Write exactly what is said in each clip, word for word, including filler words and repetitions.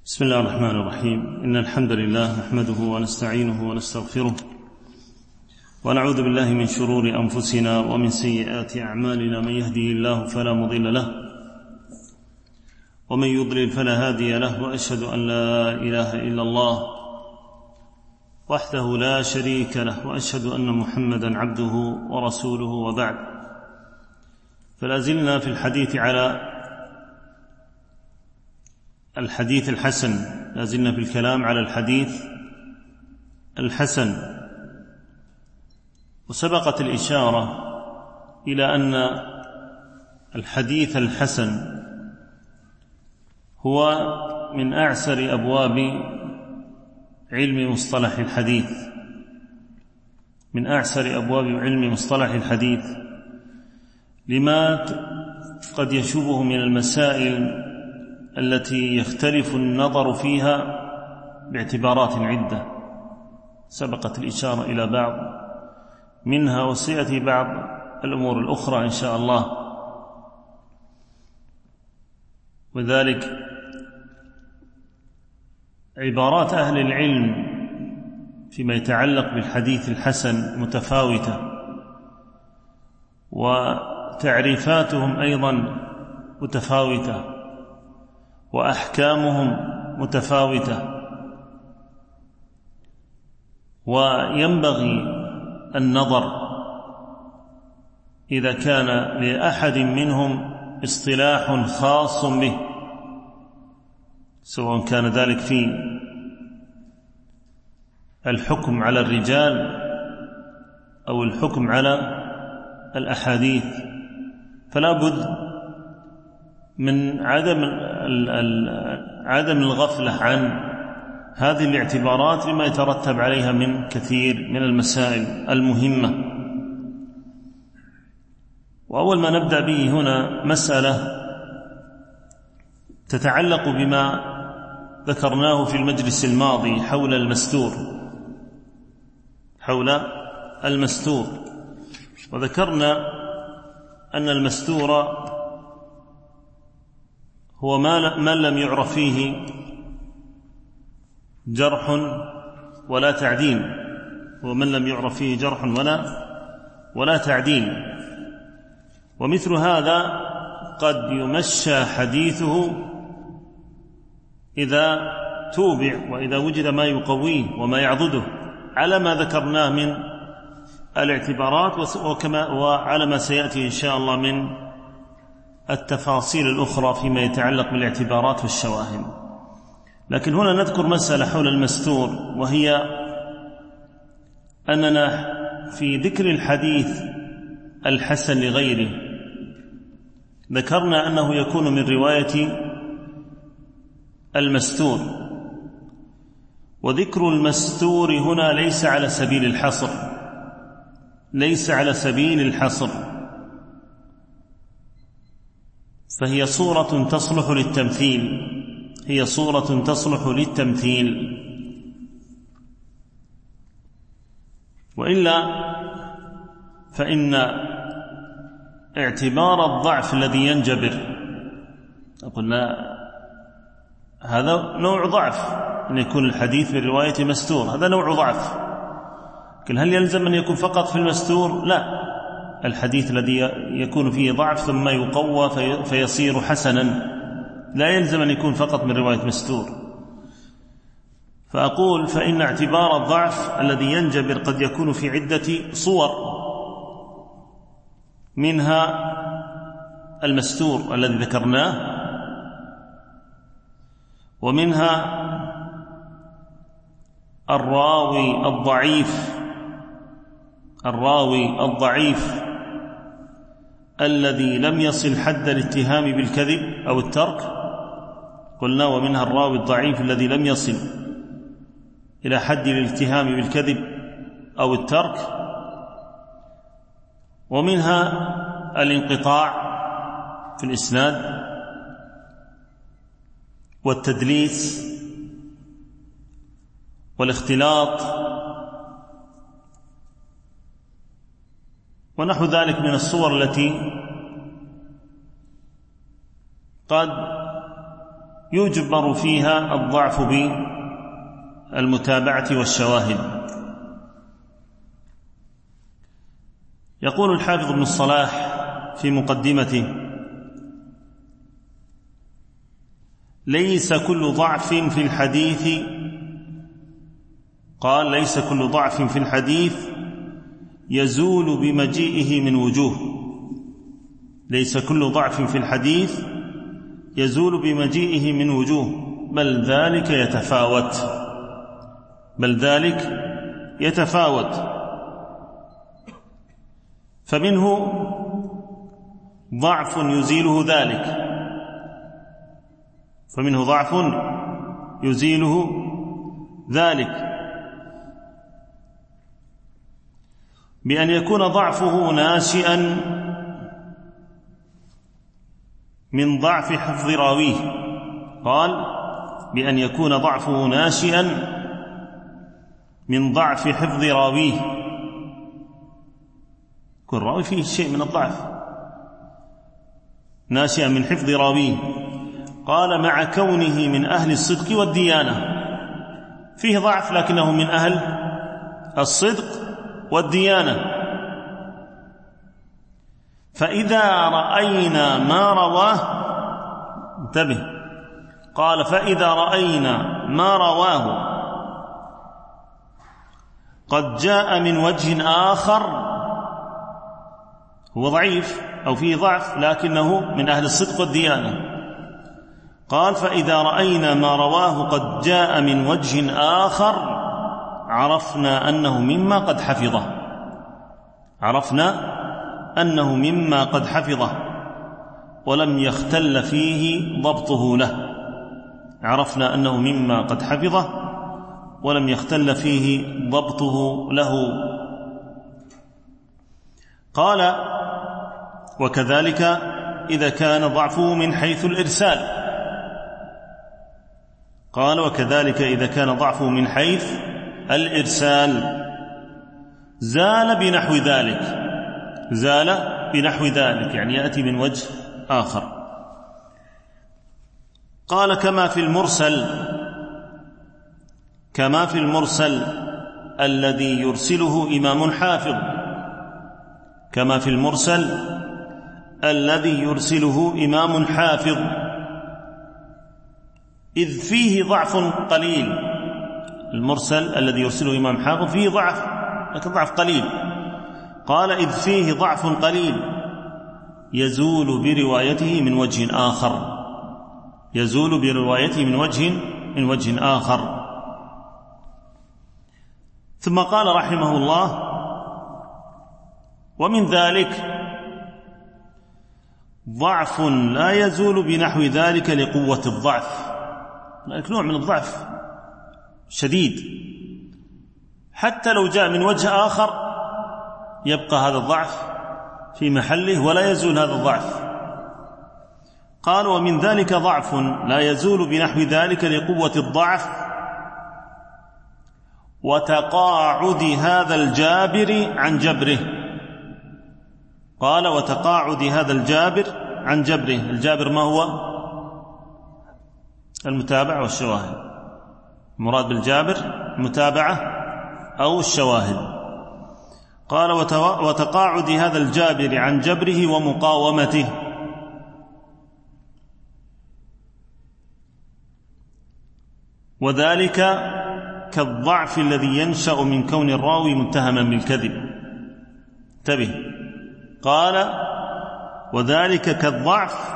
بسم الله الرحمن الرحيم. إن الحمد لله نحمده ونستعينه ونستغفره ونعوذ بالله من شرور أنفسنا ومن سيئات أعمالنا. من يهده الله فلا مضل له ومن يضلل فلا هادي له، وأشهد أن لا إله إلا الله وحده لا شريك له، وأشهد أن محمدا عبده ورسوله، وبعد. فلا زلنا في الحديث على الحديث الحسن، لا زلنا في الكلام على الحديث الحسن، وسبقت الإشارة إلى أن الحديث الحسن هو من أعسر أبواب علم مصطلح الحديث، من أعسر أبواب علم مصطلح الحديث، لما قد يشوبه من المسائل التي يختلف النظر فيها باعتبارات عدة. سبقت الإشارة إلى بعض منها، وسيأتي بعض الأمور الأخرى إن شاء الله. وذلك عبارات أهل العلم فيما يتعلق بالحديث الحسن متفاوتة، وتعريفاتهم أيضا متفاوتة، وأحكامهم متفاوتة، وينبغي النظر إذا كان لأحد منهم اصطلاح خاص به، سواء كان ذلك في الحكم على الرجال أو الحكم على الأحاديث، فلا بد من عدم عدم الغفلة عن هذه الاعتبارات لما يترتب عليها من كثير من المسائل المهمة. وأول ما نبدأ به هنا مسألة تتعلق بما ذكرناه في المجلس الماضي حول المستور، حول المستور وذكرنا أن المستور هو ما لم يعرف فيه جرح ولا تعديل، ومن لم يعرف فيه جرح ولا ولا تعديل. ومثل هذا قد يمشى حديثه إذا توبع، وإذا وجد ما يقويه وما يعضده، على ما ذكرناه من الاعتبارات، وكما وعلى ما سيأتي إن شاء الله من التفاصيل الأخرى فيما يتعلق بالاعتبارات والشواهد. لكن هنا نذكر مسألة حول المستور، وهي أننا في ذكر الحديث الحسن لغيره ذكرنا أنه يكون من رواية المستور، وذكر المستور هنا ليس على سبيل الحصر، ليس على سبيل الحصر، فهي صورة تصلح للتمثيل، هي صورة تصلح للتمثيل. وإلا فإن اعتبار الضعف الذي ينجبر، قلنا هذا نوع ضعف، أن يكون الحديث بالرواية مستور، هذا نوع ضعف. لكن هل يلزم أن يكون فقط في المستور؟ لا، الحديث الذي يكون فيه ضعف ثم يقوى فيصير حسنا لا يلزم أن يكون فقط من رواية مستور. فأقول فإن اعتبار الضعف الذي ينجبر قد يكون في عدة صور، منها المستور الذي ذكرناه، ومنها الراوي الضعيف، الراوي الضعيف الذي لم يصل حد الاتهام بالكذب أو الترك، قلنا ومنها الراوي الضعيف الذي لم يصل إلى حد الاتهام بالكذب أو الترك، ومنها الانقطاع في الإسناد والتدليس والاختلاط ونحو ذلك من الصور التي قد يجبر فيها الضعف بالمتابعة والشواهد. يقول الحافظ ابن الصلاح في مقدمته: ليس كل ضعف في الحديث قال ليس كل ضعف في الحديث يزول بمجيئه من وجوه ليس كل ضعف في الحديث يزول بمجيئه من وجوه بل ذلك يتفاوت بل ذلك يتفاوت فمنه ضعف يزيله ذلك فمنه ضعف يزيله ذلك بأن يكون ضعفه ناشئا من ضعف حفظ راويه. قال: بأن يكون ضعفه ناشئا من ضعف حفظ راويه. كل راوي فيه شيء من الضعف، ناشئا من حفظ راويه. قال: مع كونه من أهل الصدق والديانة، فيه ضعف لكنه من أهل الصدق والديانة. فإذا رأينا ما رواه انتبه قال فإذا رأينا ما رواه قد جاء من وجه آخر، هو ضعيف أو فيه ضعف لكنه من أهل الصدق والديانة. قال: فإذا رأينا ما رواه قد جاء من وجه آخر عرفنا أنه مما قد حفظه عرفنا أنه مما قد حفظه ولم يختل فيه ضبطه له عرفنا أنه مما قد حفظه ولم يختل فيه ضبطه له. قال: وكذلك إذا كان ضعفه من حيث الإرسال قال: وكذلك إذا كان ضعفه من حيث الإرسال زال بنحو ذلك زال بنحو ذلك يعني يأتي من وجه آخر. قال: كما في المرسل كما في المرسل الذي يرسله إمام حافظ كما في المرسل الذي يرسله إمام حافظ إذ فيه ضعف قليل. المرسل الذي يرسله إمام حافظ فيه ضعف لكن ضعف قليل. قال: إذ فيه ضعف قليل يزول بروايته من وجه آخر يزول بروايته من وجه من وجه آخر. ثم قال رحمه الله: ومن ذلك ضعف لا يزول بنحو ذلك لقوة الضعف. هناك نوع من الضعف شديد حتى لو جاء من وجه آخر يبقى هذا الضعف في محله ولا يزول هذا الضعف. قال: ومن ذلك ضعف لا يزول بنحو ذلك لقوة الضعف وتقاعد هذا الجابر عن جبره. قال: وتقاعد هذا الجابر عن جبره. الجابر ما هو؟ المتابعة والشواهد. المراد بالجابر المتابعة أو الشواهد. قال: وتقاعد هذا الجابر عن جبره ومقاومته. وذلك كالضعف الذي ينشأ من كون الراوي متهما بالكذب. انتبه، قال: وذلك كالضعف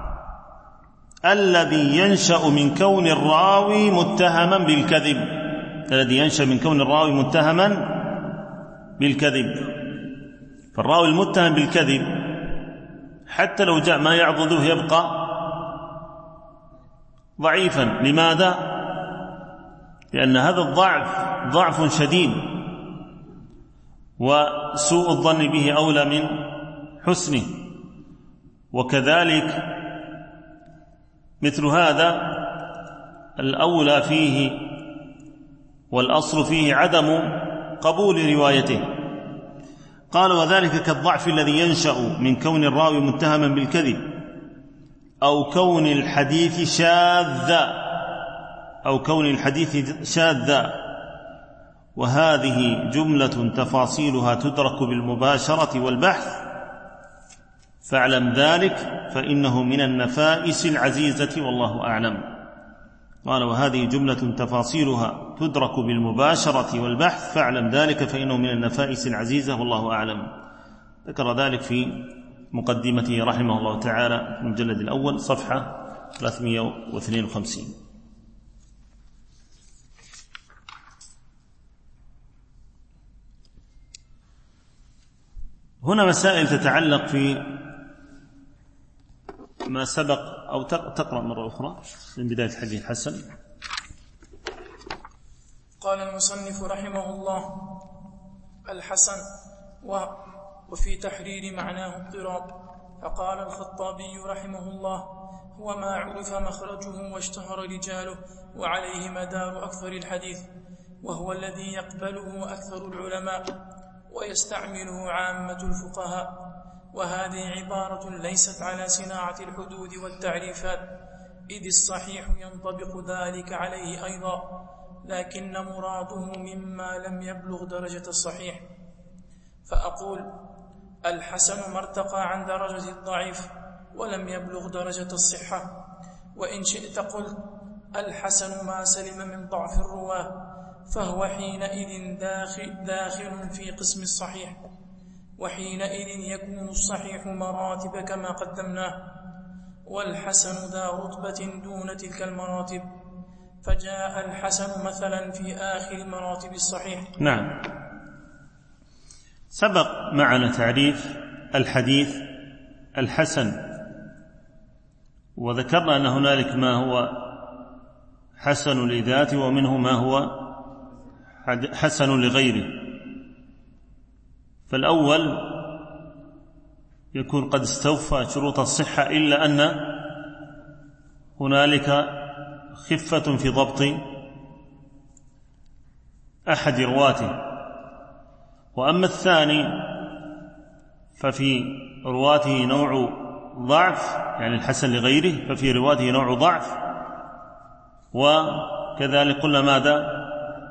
الذي ينشأ من كون الراوي متهما بالكذب الذي ينشأ من كون الراوي متهما بالكذب. فالراوي المتهم بالكذب حتى لو جاء ما يعضده يبقى ضعيفا. لماذا؟ لأن هذا الضعف ضعف شديد وسوء الظن به أولى من حسنه. وكذلك مثل هذا الأولى فيه والأصل فيه عدم قبول روايته. قال: وذلك كالضعف الذي ينشأ من كون الراوي متهما بالكذب أو كون الحديث شاذا أو كون الحديث شاذا، وهذه جملة تفاصيلها تدرك بالمباشرة والبحث، فاعلم ذلك فإنه من النفائس العزيزة والله أعلم. قال: وهذه جملة تفاصيلها تدرك بالمباشرة والبحث، فاعلم ذلك فإنه من النفائس العزيزة والله أعلم. ذكر ذلك في مقدمته رحمه الله تعالى في المجلد الأول صفحة ثلاثمائة واثنين وخمسين. هنا مسائل تتعلق في ما سبق، أو تقرأ مرة أخرى من بداية الحديث الحسن. قال المصنف رحمه الله: الحسن و وفي تحرير معناه اضطراب. فقال الخطابي رحمه الله: هو ما عرف مخرجه واشتهر رجاله وعليه مدار أكثر الحديث، وهو الذي يقبله أكثر العلماء ويستعمله عامة الفقهاء. وهذه عبارة ليست على صناعة الحدود والتعريفات، إذ الصحيح ينطبق ذلك عليه أيضا، لكن مراده مما لم يبلغ درجة الصحيح. فأقول: الحسن ما ارتقى عن درجة الضعيف ولم يبلغ درجة الصحة. وإن شئت قلت: الحسن ما سلم من ضعف الرواه، فهو حينئذ داخل, داخل في قسم الصحيح، وحينئذ يكون الصحيح مراتب كما قدمناه، والحسن ذا رتبة دون تلك المراتب، فجاء الحسن مثلا في آخر مراتب الصحيح. نعم، سبق معنا تعريف الحديث الحسن، وذكرنا أن هنالك ما هو حسن لذاته ومنه ما هو حسن لغيره. فالأول يكون قد استوفى شروط الصحة، إلا أن هنالك خفة في ضبط أحد رواته. وأما الثاني ففي رواته نوع ضعف، يعني الحسن لغيره، ففي رواته نوع ضعف. وكذلك قلنا ماذا؟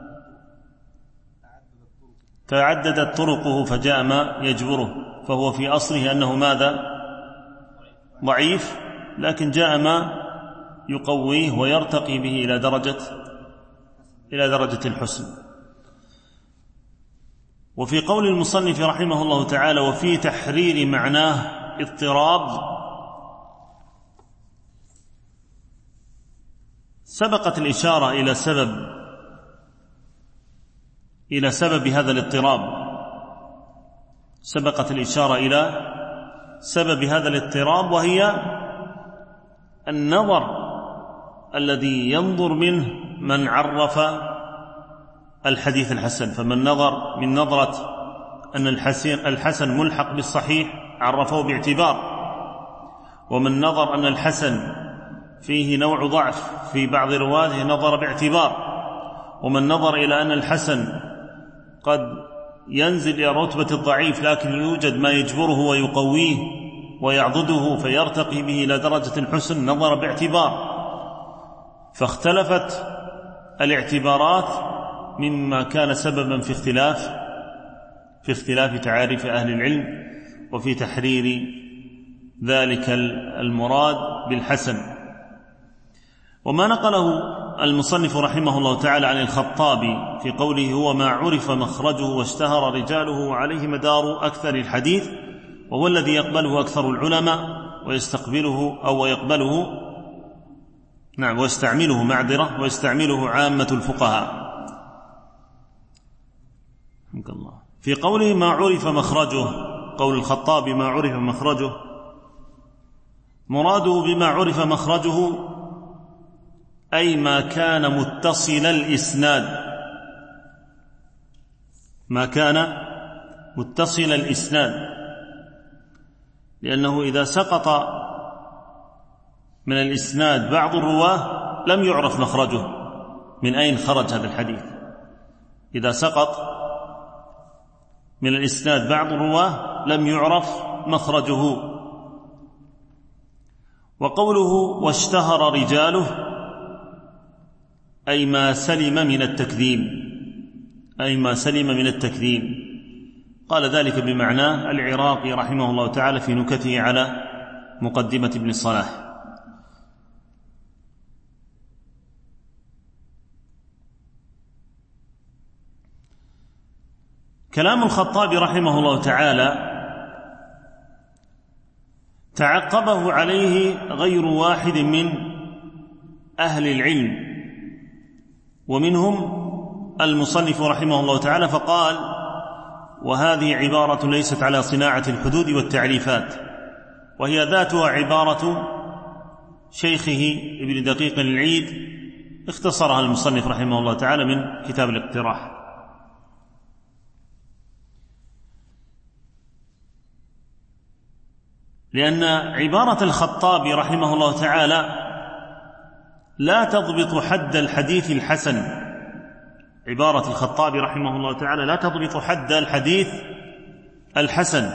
تعددت طرقه فجاء ما يجبره، فهو في أصله أنه ماذا؟ ضعيف، لكن جاء ما يقويه ويرتقي به إلى درجة إلى درجة الحسن. وفي قول المصنف رحمه الله تعالى: وفي تحرير معناه اضطراب، سبقت الإشارة إلى سبب إلى سبب هذا الاضطراب، سبقت الإشارة إلى سبب هذا الاضطراب، وهي النظر الذي ينظر منه من عرف الحديث الحسن. فمن نظر من نظرة أن الحسن, الحسن ملحق بالصحيح عرفه باعتبار، ومن نظر أن الحسن فيه نوع ضعف في بعض رواته نظر باعتبار، ومن نظر إلى أن الحسن قد ينزل إلى رتبة الضعيف لكن يوجد ما يجبره ويقويه ويعضده فيرتقي به إلى درجة الحسن نظر باعتبار. فاختلفت الاعتبارات مما كان سببا في اختلاف في اختلاف تعاريف أهل العلم وفي تحرير ذلك المراد بالحسن. وما نقله المصنف رحمه الله تعالى عن الخطابي في قوله: هو ما عرف مخرجه واشتهر رجاله وعليه مدار أكثر الحديث، وهو الذي يقبله أكثر العلماء ويستقبله أو يقبله نعم ويستعمله معذرة ويستعمله عامة الفقهاء. في قوله ما عرف مخرجه، قول الخطابي ما عرف مخرجه، مراده بما عرف مخرجه أي ما كان متصل الإسناد، ما كان متصل الإسناد، لأنه إذا سقط من الإسناد بعض الرواه لم يعرف مخرجه، من أين خرج هذا الحديث. إذا سقط من الإسناد بعض الرواه لم يعرف مخرجه. وقوله واشتهر رجاله أي ما سلم من التكذيب، أي ما سلم من التكذيب. قال ذلك بمعناه العراقي رحمه الله تعالى في نكته على مقدمة ابن الصلاح. كلام الخطابي رحمه الله تعالى تعقبه عليه غير واحد من أهل العلم، ومنهم المصنف رحمه الله تعالى، فقال: وهذه عبارة ليست على صناعة الحدود والتعريفات، وهي ذاتها عبارة شيخه ابن دقيق العيد، اختصرها المصنف رحمه الله تعالى من كتاب الاقتراح. لأن عبارة الخطابي رحمه الله تعالى لا تضبط حد الحديث الحسن، عبارة الخطابي رحمه الله تعالى لا تضبط حد الحديث الحسن،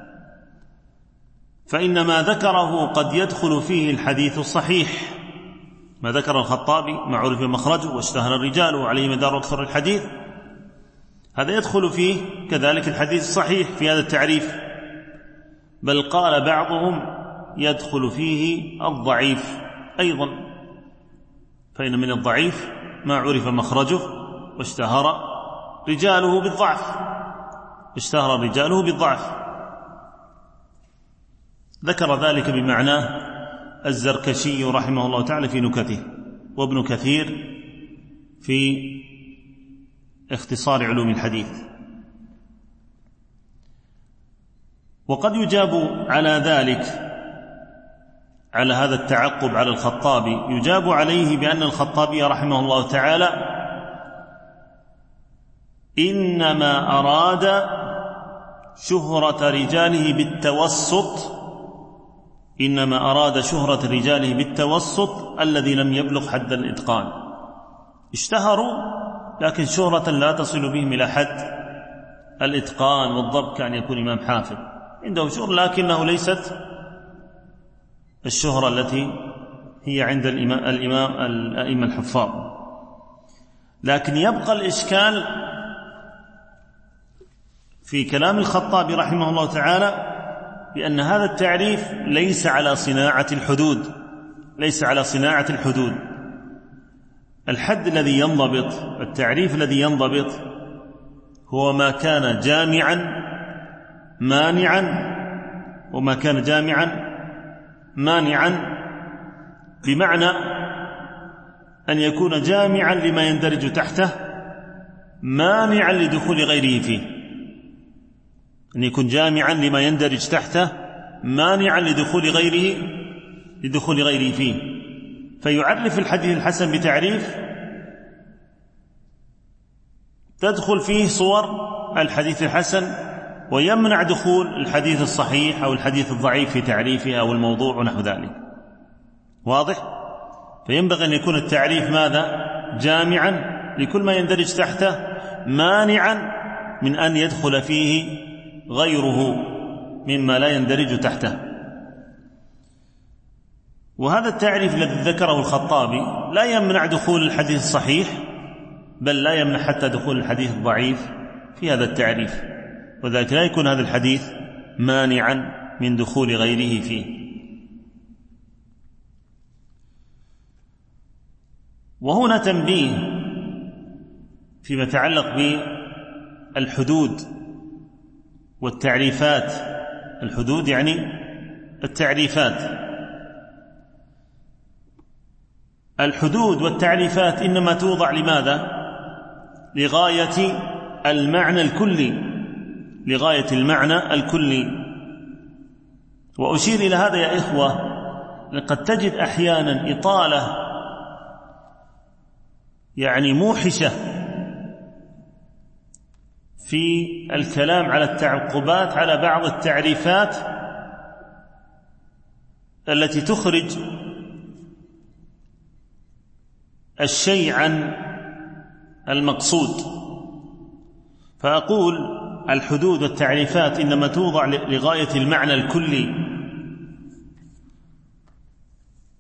فإن ما ذكره قد يدخل فيه الحديث الصحيح. ما ذكر الخطابي ما عرف مخرجه واشتهر الرجال وعليه مدار أكثر الحديث، هذا يدخل فيه كذلك الحديث الصحيح في هذا التعريف، بل قال بعضهم يدخل فيه الضعيف أيضا، فإن من الضعيف ما عرف مخرجه واشتهر رجاله بالضعف، اشتهر رجاله بالضعف. ذكر ذلك بمعناه الزركشي رحمه الله تعالى في نكته، وابن كثير في اختصار علوم الحديث. وقد يجاب على ذلك، على هذا التعقب على الخطابي، يجاب عليه بأن الخطابي رحمه الله تعالى إنما أراد شهرة رجاله بالتوسط، إنما أراد شهرة رجاله بالتوسط الذي لم يبلغ حد الإتقان. اشتهروا لكن شهرة لا تصل بهم إلى حد الإتقان والضبط، كأن يكون إمام حافظ عنده شهرة لكنه ليست الشهرة التي هي عند الإمام, الإمام الأئمة الحفاظ. لكن يبقى الإشكال في كلام الخطابي رحمه الله تعالى بأن هذا التعريف ليس على صناعة الحدود، ليس على صناعة الحدود. الحد الذي ينضبط، التعريف الذي ينضبط هو ما كان جامعا مانعا، وما كان جامعا مانعا بمعنى أن يكون جامعا لما يندرج تحته مانعا لدخول غيره فيه، أن يكون جامعا لما يندرج تحته مانعا لدخول غيره لدخول غيره فيه. فيعرف الحديث الحسن بتعريف تدخل فيه صور الحديث الحسن، ويمنع دخول الحديث الصحيح أو الحديث الضعيف في تعريفه أو الموضوع ونحو ذلك. واضح؟ فينبغي أن يكون التعريف ماذا؟ جامعا لكل ما يندرج تحته، مانعا من أن يدخل فيه غيره مما لا يندرج تحته. وهذا التعريف الذي ذكره الخطابي لا يمنع دخول الحديث الصحيح، بل لا يمنع حتى دخول الحديث الضعيف في هذا التعريف، وذلك لا يكون هذا الحديث مانعا من دخول غيره فيه. وهنا تنبيه فيما يتعلق بالحدود والتعريفات. الحدود يعني التعريفات. الحدود والتعريفات إنما توضع لماذا؟ لغاية المعنى الكلي، لغاية المعنى الكلي. وأشير إلى هذا يا إخوة، لقد تجد أحيانا إطالة يعني موحشة في الكلام على التعقبات على بعض التعريفات التي تخرج الشيء عن المقصود. فأقول الحدود والتعريفات إنما توضع لغاية المعنى الكلي،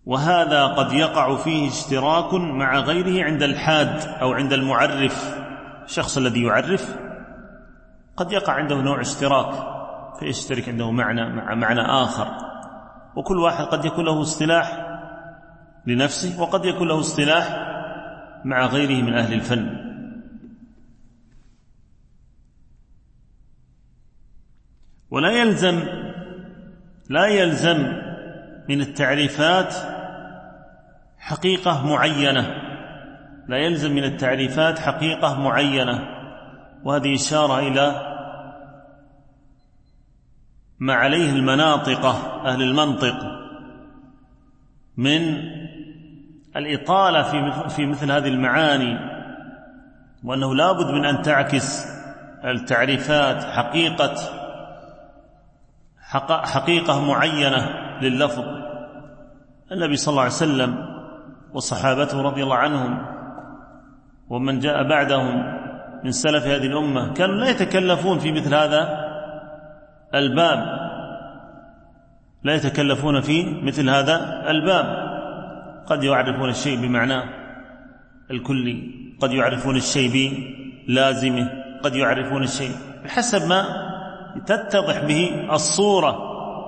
وهذا قد يقع فيه اشتراك مع غيره عند الحاد أو عند المعرف. الشخص الذي يعرف قد يقع عنده نوع اشتراك فيشترك عنده معنى مع معنى آخر، وكل واحد قد يكون له اصطلاح لنفسه وقد يكون له اصطلاح مع غيره من أهل الفن. ولا يلزم لا يلزم من التعريفات حقيقة معينة لا يلزم من التعريفات حقيقة معينة وهذه إشارة إلى ما عليه المناطقة أهل المنطق من الإطالة في في مثل هذه المعاني، وأنه لا بد من أن تعكس التعريفات حقيقة حقيقة معينة لللفظ. النبي صلى الله عليه وسلم وصحابته رضي الله عنهم ومن جاء بعدهم من سلف هذه الأمة كانوا لا يتكلفون في مثل هذا الباب لا يتكلفون في مثل هذا الباب قد يعرفون الشيء بمعناه الكلي، قد يعرفون الشيء بلازمه، قد يعرفون الشيء بحسب ما تتضح به الصورة.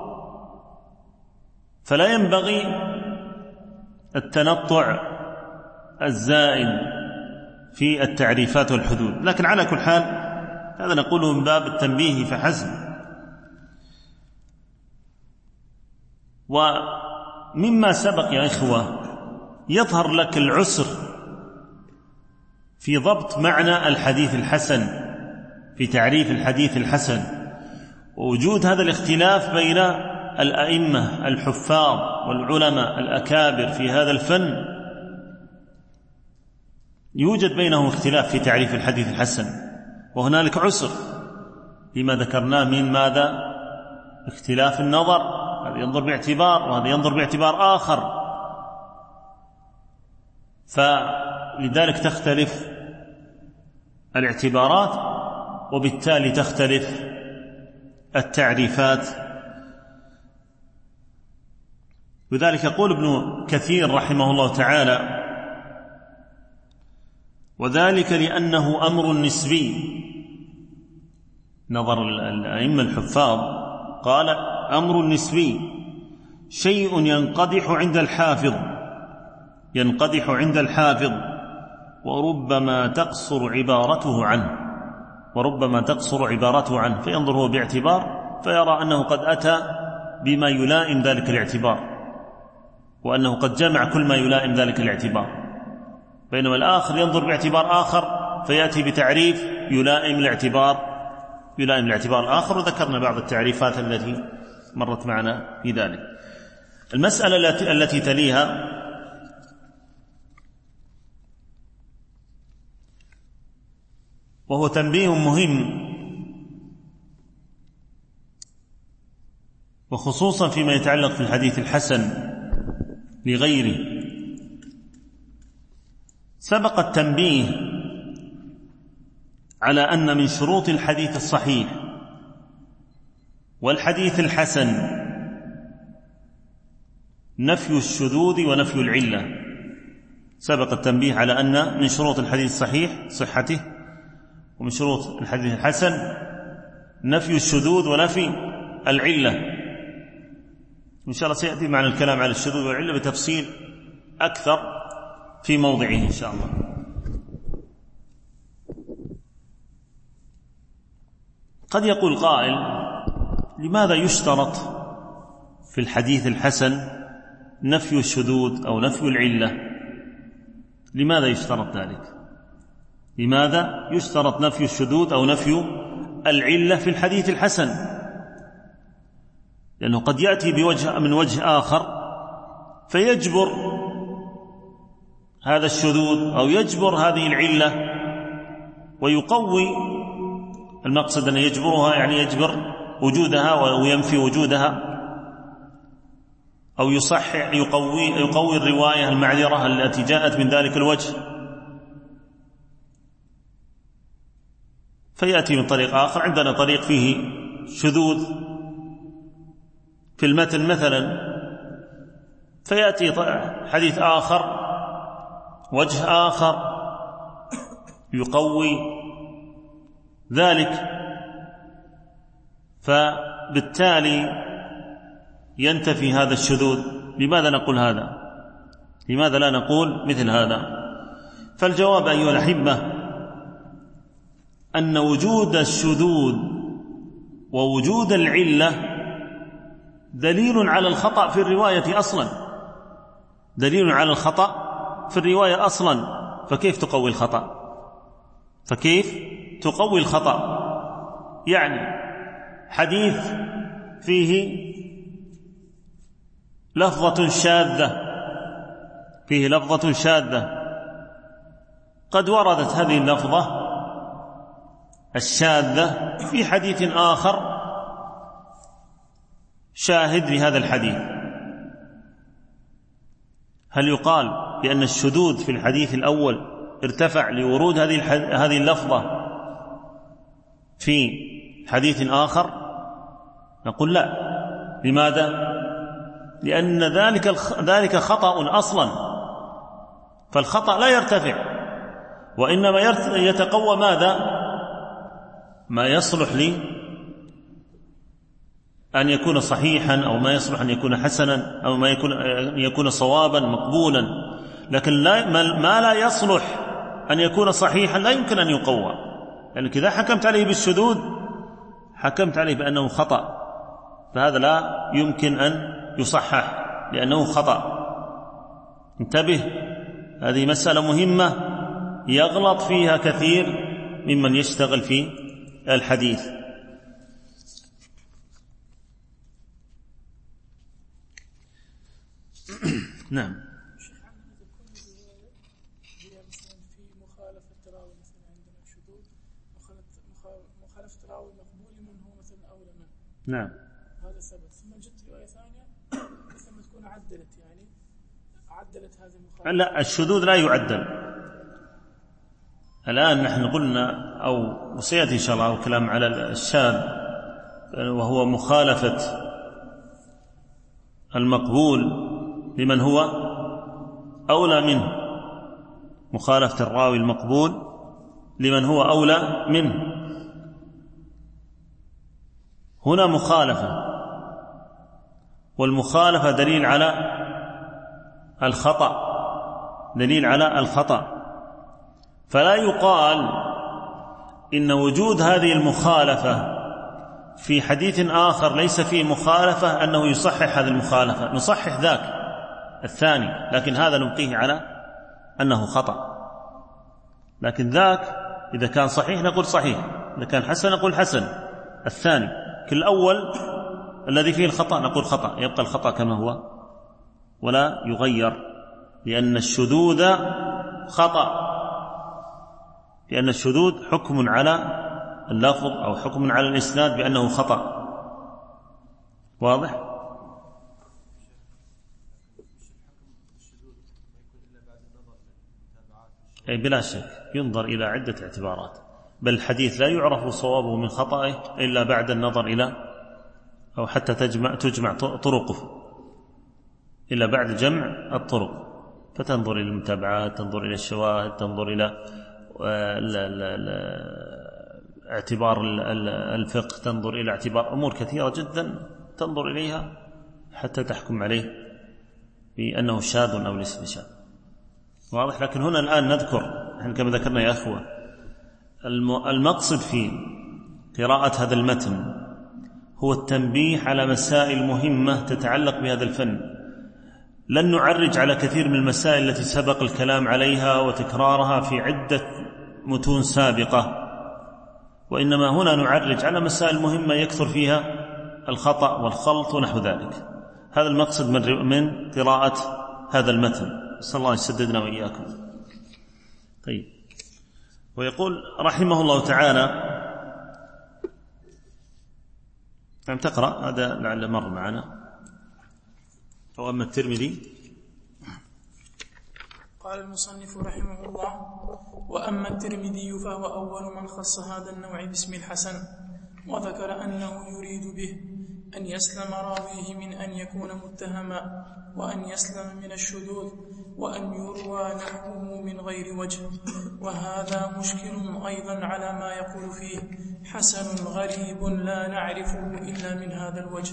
فلا ينبغي التنطع الزائد في التعريفات والحدود، لكن على كل حال هذا نقوله من باب التنبيه فحسب. ومما سبق يا إخوة يظهر لك العسر في ضبط معنى الحديث الحسن، في تعريف الحديث الحسن، ووجود هذا الاختلاف بين الأئمة الحفاظ والعلماء الأكابر في هذا الفن. يوجد بينهم اختلاف في تعريف الحديث الحسن، وهنالك عسر لما ذكرناه من ماذا؟ اختلاف النظر، هذا ينظر باعتبار وهذا ينظر باعتبار آخر، فلذلك تختلف الاعتبارات وبالتالي تختلف التعريفات. لذلك يقول ابن كثير رحمه الله تعالى: وذلك لأنه أمر نسبي. نظر الأئمة الحفاظ قال أمر نسبي، شيء ينقدح عند الحافظ ينقدح عند الحافظ وربما تقصر عبارته عنه وربما تقصر عبارته عنه فينظر هو باعتبار فيرى أنه قد أتى بما يلائم ذلك الاعتبار، وأنه قد جمع كل ما يلائم ذلك الاعتبار، بينما الآخر ينظر باعتبار آخر فيأتي بتعريف يلائم الاعتبار يلائم الاعتبار الآخر. وذكرنا بعض التعريفات التي مرت معنا في ذلك. المسألة التي تليها وهو تنبيه مهم، وخصوصا فيما يتعلق في الحديث الحسن لغيره. سبق التنبيه على أن من شروط الحديث الصحيح والحديث الحسن نفي الشذوذ ونفي العلة. سبق التنبيه على أن من شروط الحديث الصحيح صحته، ومن شروط الحديث الحسن نفي الشذوذ ونفي العلة. إن شاء الله سيأتي معنا الكلام على الشذوذ والعلة بتفصيل أكثر في موضعه إن شاء الله. قد يقول قائل: لماذا يشترط في الحديث الحسن نفي الشذوذ أو نفي العلة؟ لماذا يشترط ذلك؟ لماذا يشترط نفي الشذوذ أو نفي العلة في الحديث الحسن؟ لأنه قد يأتي بوجه من وجه آخر فيجبر هذا الشذوذ أو يجبر هذه العلة ويقوي، المقصد أن يجبرها يعني يجبر وجودها وينفي وجودها، أو يصحح يقوي, يقوي الرواية المعذرة التي جاءت من ذلك الوجه، فيأتي من طريق آخر. عندنا طريق فيه شذوذ في المتن مثلا، فيأتي حديث آخر وجه آخر يقوي ذلك، فبالتالي ينتفي هذا الشذوذ. لماذا نقول هذا؟ لماذا لا نقول مثل هذا؟ فالجواب أيها الأحبة أن وجود الشذوذ ووجود العلة دليل على الخطأ في الرواية أصلا، دليل على الخطأ في الرواية أصلا. فكيف تقوي الخطأ؟ فكيف تقوي الخطأ؟ يعني حديث فيه لفظة شاذة، فيه لفظة شاذة، قد وردت هذه اللفظة الشاذة في حديث آخر شاهد لهذا الحديث، هل يقال بأن الشذوذ في الحديث الأول ارتفع لورود هذه هذه اللفظة في حديث آخر؟ نقول لا. لماذا؟ لأن ذلك ذلك خطأ أصلا، فالخطأ لا يرتفع، وإنما يتقوى ماذا؟ ما يصلح لي أن يكون صحيحا، أو ما يصلح أن يكون حسنا، أو ما يكون أن يكون صوابا مقبولا. لكن لا ما لا يصلح أن يكون صحيحا لا يمكن أن يقوى، لأنك إذا حكمت عليه بالشذوذ حكمت عليه بأنه خطأ، فهذا لا يمكن أن يصحح لأنه خطأ. انتبه، هذه مسألة مهمة يغلط فيها كثير ممن يشتغل في الحديث. نعم. نعم. هذا سبب. ثم جت رواية ثانية ثم تكون عدلت، يعني عدلت هذه المخالفة. لا، الشذوذ لا يعدل. الآن نحن قلنا، أو سيأتي إن شاء الله كلام على الشاذ، وهو مخالفة المقبول لمن هو أولى منه، مخالفة الراوي المقبول لمن هو أولى منه. هنا مخالفة، والمخالفة دليل على الخطأ، دليل على الخطأ. فلا يقال إن وجود هذه المخالفة في حديث آخر ليس فيه مخالفة أنه يصحح هذه المخالفة، نصحح ذاك الثاني، لكن هذا نبقيه على أنه خطأ. لكن ذاك إذا كان صحيح نقول صحيح، إذا كان حسن نقول حسن. الثاني كالأول الذي فيه الخطأ نقول خطأ، يبقى الخطأ كما هو ولا يغير، لأن الشذوذ خطأ، لأن الشذوذ حكم على اللفظ أو حكم على الإسناد بأنه خطأ. واضح؟ أي بلا شك ينظر إلى عدة اعتبارات، بل الحديث لا يعرف صوابه من خطأه إلا بعد النظر إلى، أو حتى تجمع, تجمع طرقه إلا بعد جمع الطرق، فتنظر إلى المتابعات، تنظر إلى الشواهد، تنظر إلى اعتبار الفقه، تنظر إلى اعتبار أمور كثيرة جدا تنظر إليها حتى تحكم عليه بأنه شاذ أو ليس بشاذ. واضح؟ لكن هنا الآن نذكر، نحن كما ذكرنا يا أخوة، المقصد في قراءة هذا المتن هو التنبيه على مسائل مهمة تتعلق بهذا الفن. لن نعرج على كثير من المسائل التي سبق الكلام عليها وتكرارها في عدة متون سابقة، وإنما هنا نعرج على مسائل مهمة يكثر فيها الخطأ والخلط ونحو ذلك. هذا المقصد من قراءة هذا المتن، صلى الله يسددنا وإياكم. طيب، ويقول رحمه الله تعالى، نعم تقرأ، هذا لعل مر معنا. وأما الترمذي قال المصنف رحمه الله: وأما الترمذي فهو أول من خص هذا النوع باسم الحسن، وذكر أنه يريد به أن يسلم راويه من أن يكون متهما، وأن يسلم من الشذوذ، وأن يروى نحوه من غير وجه. وهذا مشكل أيضا على ما يقول فيه حسن غريب لا نعرفه إلا من هذا الوجه.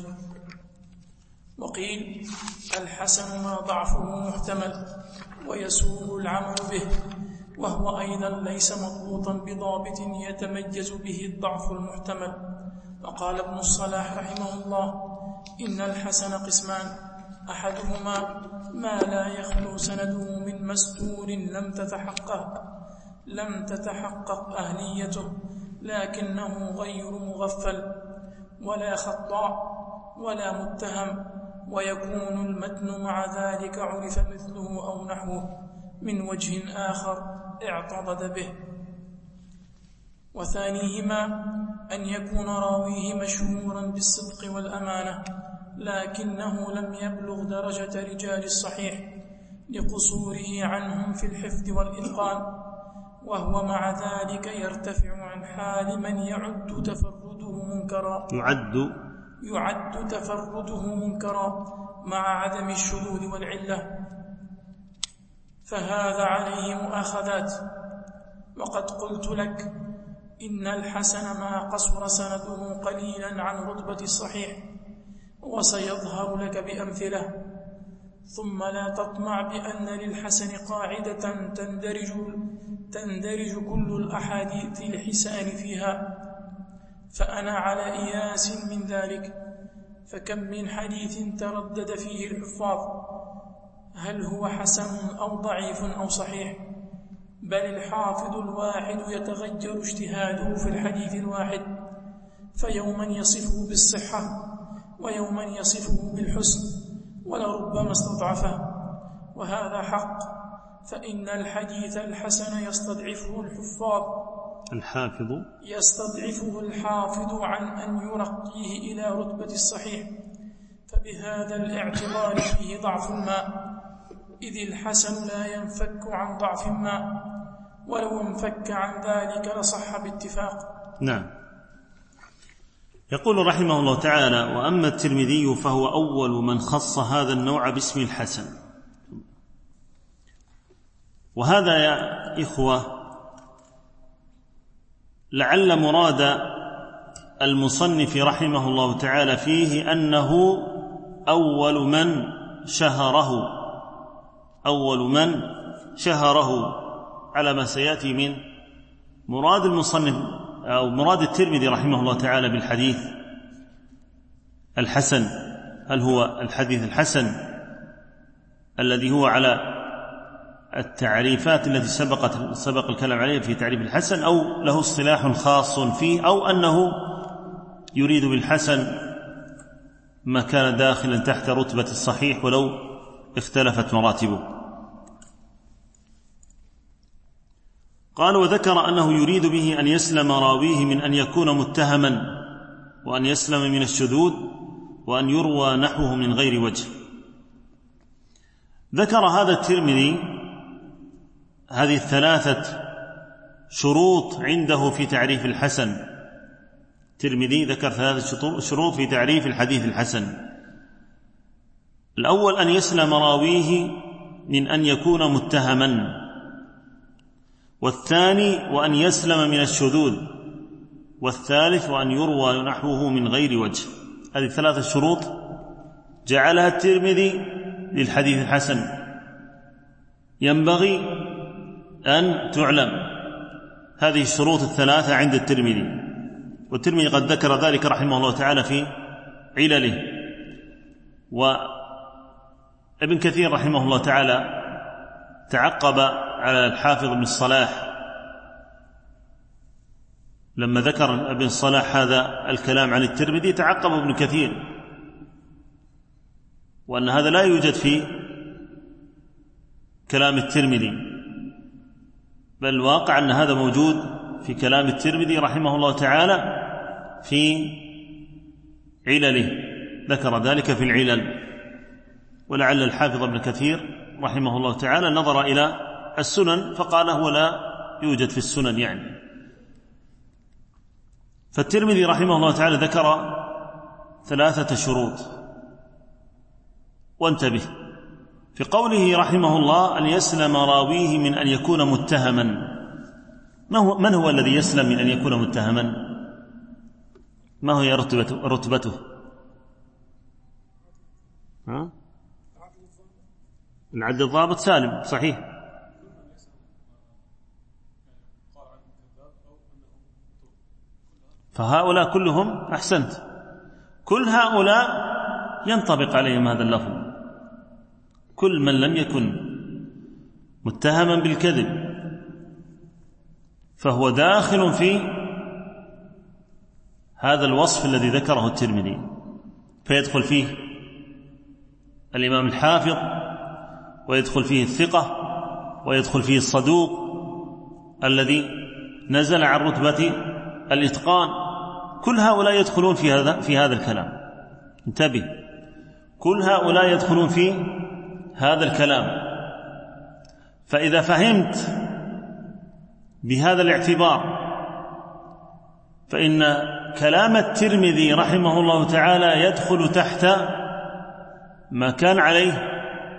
وقيل الحسن ما ضعفه محتمل ويسوغ العمل به، وهو أيضا ليس مضبوطا بضابط يتميز به الضعف المحتمل. وقال ابن الصلاح رحمه الله: إن الحسن قسمان، أحدهما ما لا يخلو سنده من مستور لم تتحقق لم تتحقق أهليته، لكنه غير مغفل ولا خطاء ولا متهم، ويكون المتن مع ذلك عرف مثله أو نحوه من وجه آخر اعتضد به. وثانيهما أن يكون راويه مشهورا بالصدق والأمانة، لكنه لم يبلغ درجة رجال الصحيح لقصوره عنهم في الحفظ والإتقان، وهو مع ذلك يرتفع عن حال من يعد تفرده منكرا يعد يعد تفرده منكرا مع عدم الشذوذ والعلة، فهذا عليه مؤاخذات. وقد قلت لك إن الحسن ما قصر سنده قليلا عن رتبة الصحيح، وسيظهر لك بأمثلة. ثم لا تطمع بأن للحسن قاعدة تندرج, تندرج كل الأحاديث الحسان فيها، فأنا على إياس من ذلك. فكم من حديث تردد فيه الحفاظ هل هو حسن أو ضعيف أو صحيح، بل الحافظ الواحد يتغير اجتهاده في الحديث الواحد، فيوما يصفه بالصحة ويوما يصفه بالحسن، ولربما استضعفه. وهذا حق، فإن الحديث الحسن يستضعفه الحفاظ الحافظ يستضعفه الحافظ عن أن يرقيه إلى رتبة الصحيح، فبهذا الاعتبار فيه ضعف ما، إذ الحسن لا ينفك عن ضعف ما، ولو انفك عن ذلك لصح باتفاق. نعم. يقول رحمه الله تعالى: وأما الترمذي فهو أول من خص هذا النوع باسم الحسن. وهذا يا إخوة لعل مراد المصنف رحمه الله تعالى فيه أنه أول من شهره أول من شهره على ما سيأتي من مراد المصنف أو مراد الترمذي رحمه الله تعالى بالحديث الحسن. هل هو الحديث الحسن الذي هو على التعريفات التي سبقت سبق الكلام عليها في تعريف الحسن، أو له اصطلاح خاص فيه، أو أنه يريد بالحسن ما كان داخلا تحت رتبة الصحيح ولو اختلفت مراتبه. قال: وذكر أنه يريد به أن يسلم راويه من أن يكون متهما، وأن يسلم من الشذوذ، وأن يروى نحوه من غير وجه. ذكر هذا الترمذي هذه الثلاثة شروط عنده في تعريف الحسن. الترمذي ذكر ثلاثة شروط في تعريف الحديث الحسن. الأول أن يسلم راويه من أن يكون متهما، والثاني وأن يسلم من الشذوذ، والثالث وأن يروى نحوه من غير وجه. هذه ثلاثة شروط جعلها الترمذي للحديث الحسن، ينبغي أن تعلم هذه الشروط الثلاثة عند الترمذي. والترمذي قد ذكر ذلك رحمه الله تعالى في علله. وابن كثير رحمه الله تعالى تعقب على الحافظ ابن الصلاح لما ذكر ابن الصلاح هذا الكلام عن الترمذي، تعقب ابن كثير وأن هذا لا يوجد في كلام الترمذي، بل الواقع أن هذا موجود في كلام الترمذي رحمه الله تعالى في علله، ذكر ذلك في العلل. ولعل الحافظ ابن كثير رحمه الله تعالى نظر إلى السنن فقال هو لا يوجد في السنن يعني. فالترمذي رحمه الله تعالى ذكر ثلاثة شروط. وانتبه في قوله رحمه الله أن يسلم راويه من أن يكون متهما. من هو الذي يسلم من أن يكون متهما؟ ما هي رتبته, رتبته؟ ها؟ العدل الضابط سالم صحيح. فهؤلاء كلهم أحسنت، كل هؤلاء ينطبق عليهم هذا اللفظ. كل من لم يكن متهما بالكذب فهو داخل في هذا الوصف الذي ذكره الترمذي، فيدخل فيه الإمام الحافظ، ويدخل فيه الثقة، ويدخل فيه الصدوق الذي نزل عن رتبة الإتقان. كل هؤلاء يدخلون في هذا في هذا الكلام. انتبه، كل هؤلاء يدخلون في هذا الكلام. فإذا فهمت بهذا الاعتبار فإن كلام الترمذي رحمه الله تعالى يدخل تحت ما كان عليه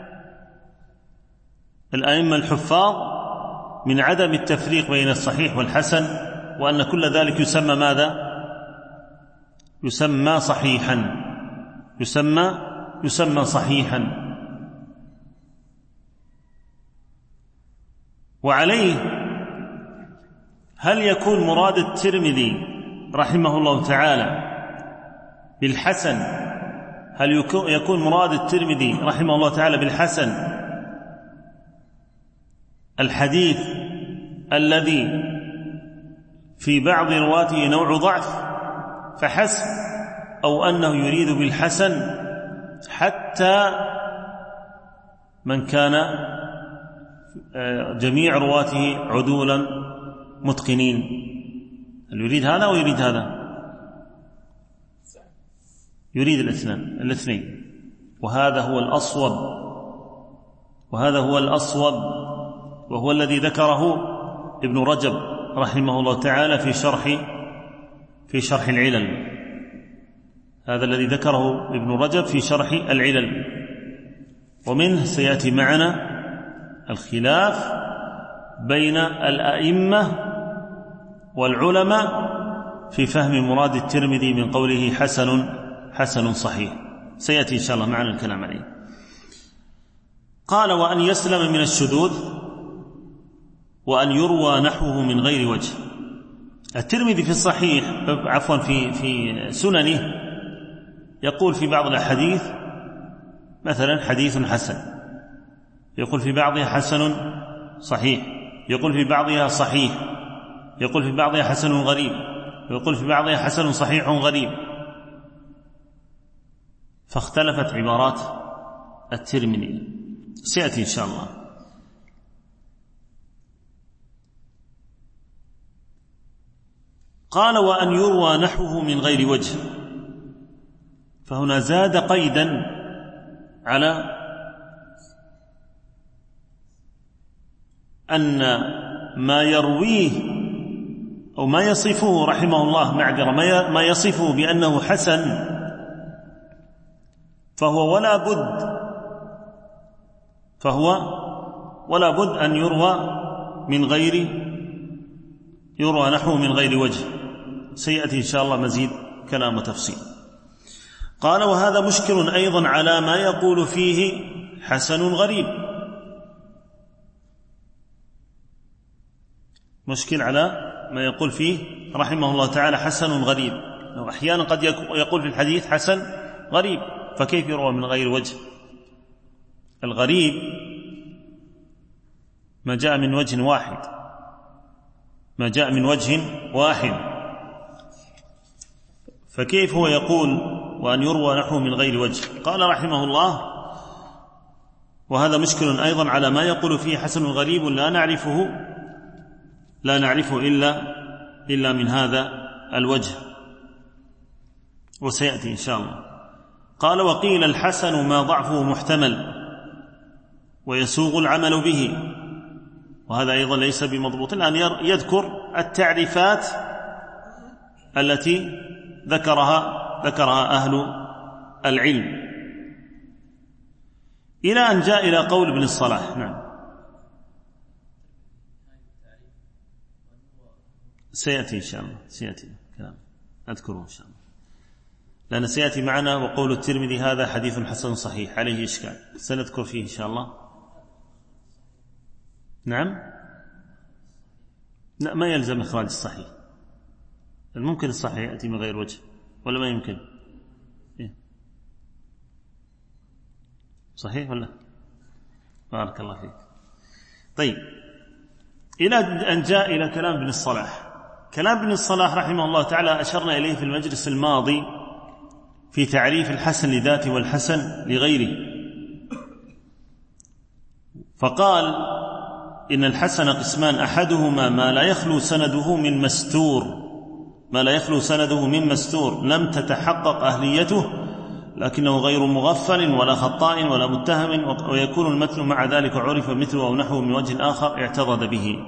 الأئمة الحفاظ من عدم التفريق بين الصحيح والحسن، وأن كل ذلك يسمى ماذا؟ يسمى صحيحا، يسمى يسمى صحيحا. وعليه هل يكون مراد الترمذي رحمه الله تعالى بالحسن، هل يكون مراد الترمذي رحمه الله تعالى بالحسن الحديث الذي في بعض رواته نوع ضعف فحسب، أو أنه يريد بالحسن حتى من كان جميع رواته عدولا متقنين؟ هل يريد هذا أو يريد هذا؟ يريد الاثنين الاثنين وهذا هو الأصوب، وهذا هو الأصوب، وهو الذي ذكره ابن رجب رحمه الله تعالى في شرح في شرح العلل. هذا الذي ذكره ابن رجب في شرح العلل، ومنه سيأتي معنا الخلاف بين الأئمة والعلماء في فهم مراد الترمذي من قوله حسن حسن صحيح، سيأتي إن شاء الله معنا الكلام عليه. قال وأن يسلم من الشذوذ وأن يروى نحوه من غير وجه. الترمذي في الصحيح عفوا في في سننه يقول في بعض الأحاديث مثلا حديث حسن، يقول في بعضها حسن صحيح، يقول في بعضها صحيح، يقول في بعضها حسن غريب، يقول في بعضها حسن صحيح غريب. فاختلفت عبارات الترمذي، سيأتي إن شاء الله. قال وأن يروى نحوه من غير وجه، فهنا زاد قيدا على أن ما يرويه أو ما يصفه رحمه الله معذرة ما يصفه بأنه حسن فهو ولا بد فهو ولا بد أن يروى من غير يروى نحوه من غير وجه. سيأتي إن شاء الله مزيد كلام وتفصيل. قال وهذا مشكل أيضا على ما يقول فيه حسن غريب، مشكل على ما يقول فيه رحمه الله تعالى حسن غريب. أحيانا قد يقول في الحديث حسن غريب، فكيف يروى من غير وجه؟ الغريب ما جاء من وجه واحد، ما جاء من وجه واحد، فكيف هو يقول وأن يروى نحوه من غير وجه؟ قال رحمه الله وهذا مشكل أيضا على ما يقول فيه حسن غريب لا نعرفه لا نعرفه إلا إلا من هذا الوجه، وسيأتي إن شاء الله. قال وقيل الحسن ما ضعفه محتمل ويسوغ العمل به، وهذا أيضا ليس بمضبوط. الآن يذكر التعريفات التي ذكرها ذكرها أهل العلم، إلى أن جاء إلى قول ابن الصلاح. نعم سيأتي إن شاء الله، سيأتي كلام أذكره إن شاء الله، لأن سيأتي معنا وقول الترمذي هذا حديث حسن صحيح عليه إشكال، سنذكر فيه إن شاء الله. نعم لا ما يلزم إخراج الصحيح، الممكن الصحيح يأتي من غير وجه ولا ما يمكن؟ إيه؟ صحيح ولا؟ بارك الله فيك. طيب إلى أن جاء إلى كلام ابن الصلاح. كلام ابن الصلاح رحمه الله تعالى أشرنا إليه في المجلس الماضي في تعريف الحسن لذاته والحسن لغيره، فقال إن الحسن قسمان، أحدهما ما لا يخلو سنده من مستور، ما لا يخلو سنده من مستور لم تتحقق أهليته لكنه غير مغفل ولا خطاء ولا متهم، ويكون المتن مع ذلك عرف مثله أو نحوه من وجه آخر اعتضد به.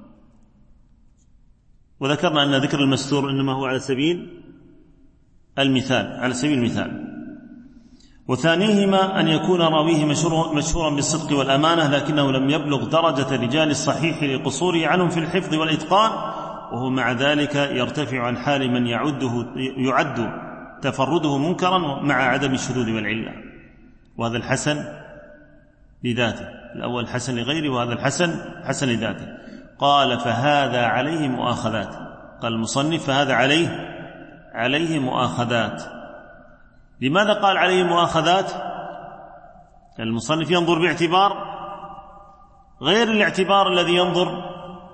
وذكرنا أن ذكر المستور إنما هو على سبيل المثال، على سبيل المثال. وثانيهما أن يكون راويه مشهورا بالصدق والأمانة لكنه لم يبلغ درجة رجال الصحيح لقصوره عنهم في الحفظ والإتقان، وهو مع ذلك يرتفع عن حال من يعده يعد تفرده منكرا مع عدم الشذوذ والعلة. وهذا الحسن لذاته، الأول حسن لغيره وهذا الحسن حسن لذاته. قال فهذا عليه مؤاخذات، قال المصنف فهذا عليه عليه مؤاخذات. لماذا قال عليه مؤاخذات؟ المصنف ينظر باعتبار غير الاعتبار الذي ينظر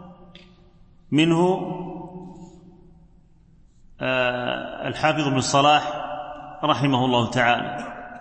منه الحافظ ابن الصلاح رحمه الله تعالى،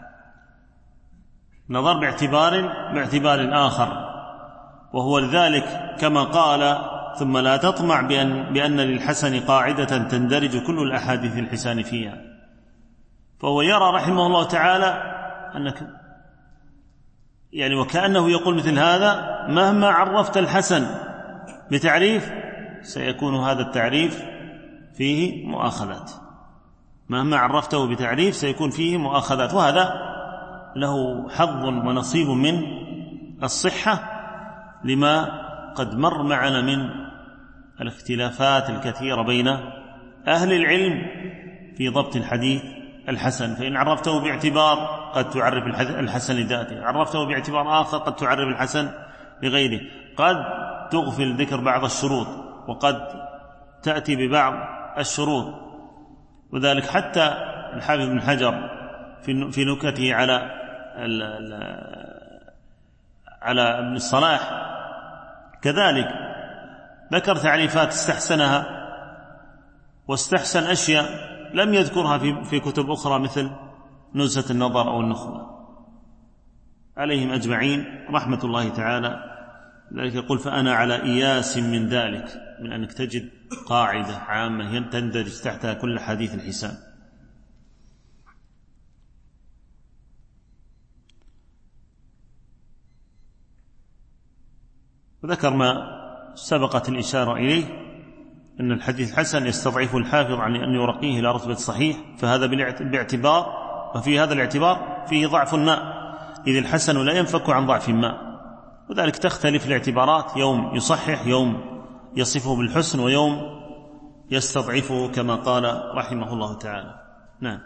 نظر باعتبار باعتبار آخر، وهو لذلك كما قال ثم لا تطمع بأن, بأن للحسن قاعدة تندرج كل الأحاديث الحسان فيها. فهو يرى رحمه الله تعالى أنك يعني وكأنه يقول مثل هذا مهما عرفت الحسن بتعريف سيكون هذا التعريف فيه مؤاخذات، مهما عرفته بتعريف سيكون فيه مؤاخذات، وهذا له حظ ونصيب من الصحة لما قد مر معنا من الاختلافات الكثيرة بين أهل العلم في ضبط الحديث الحسن. فإن عرفته باعتبار قد تعرف الحسن لذاته، عرفته باعتبار آخر قد تعرف الحسن لغيره، قد تغفل ذكر بعض الشروط وقد تأتي ببعض الشروط. وذلك حتى الحافظ بن حجر في نكته على على ابن الصلاح كذلك ذكر تعريفات استحسنها واستحسن أشياء لم يذكرها في في كتب أخرى مثل نزهة النظر أو النخبة، عليهم أجمعين رحمة الله تعالى. ذلك يقول فأنا على إياس من ذلك، من أنك تجد قاعدة عامة تندرج تحتها كل حديث الحسان. وذكر ما سبقت الإشارة إليه أن الحديث الحسن يستضعف الحافظ عن أن يرقيه إلى رتبة صحيح، فهذا باعتبار، وفي هذا الاعتبار فيه ضعف ما، إذ الحسن لا ينفك عن ضعف ما، وذلك تختلف الاعتبارات، يوم يصحح، يوم يصفه بالحسن، ويوم يستضعفه كما قال رحمه الله تعالى. نعم.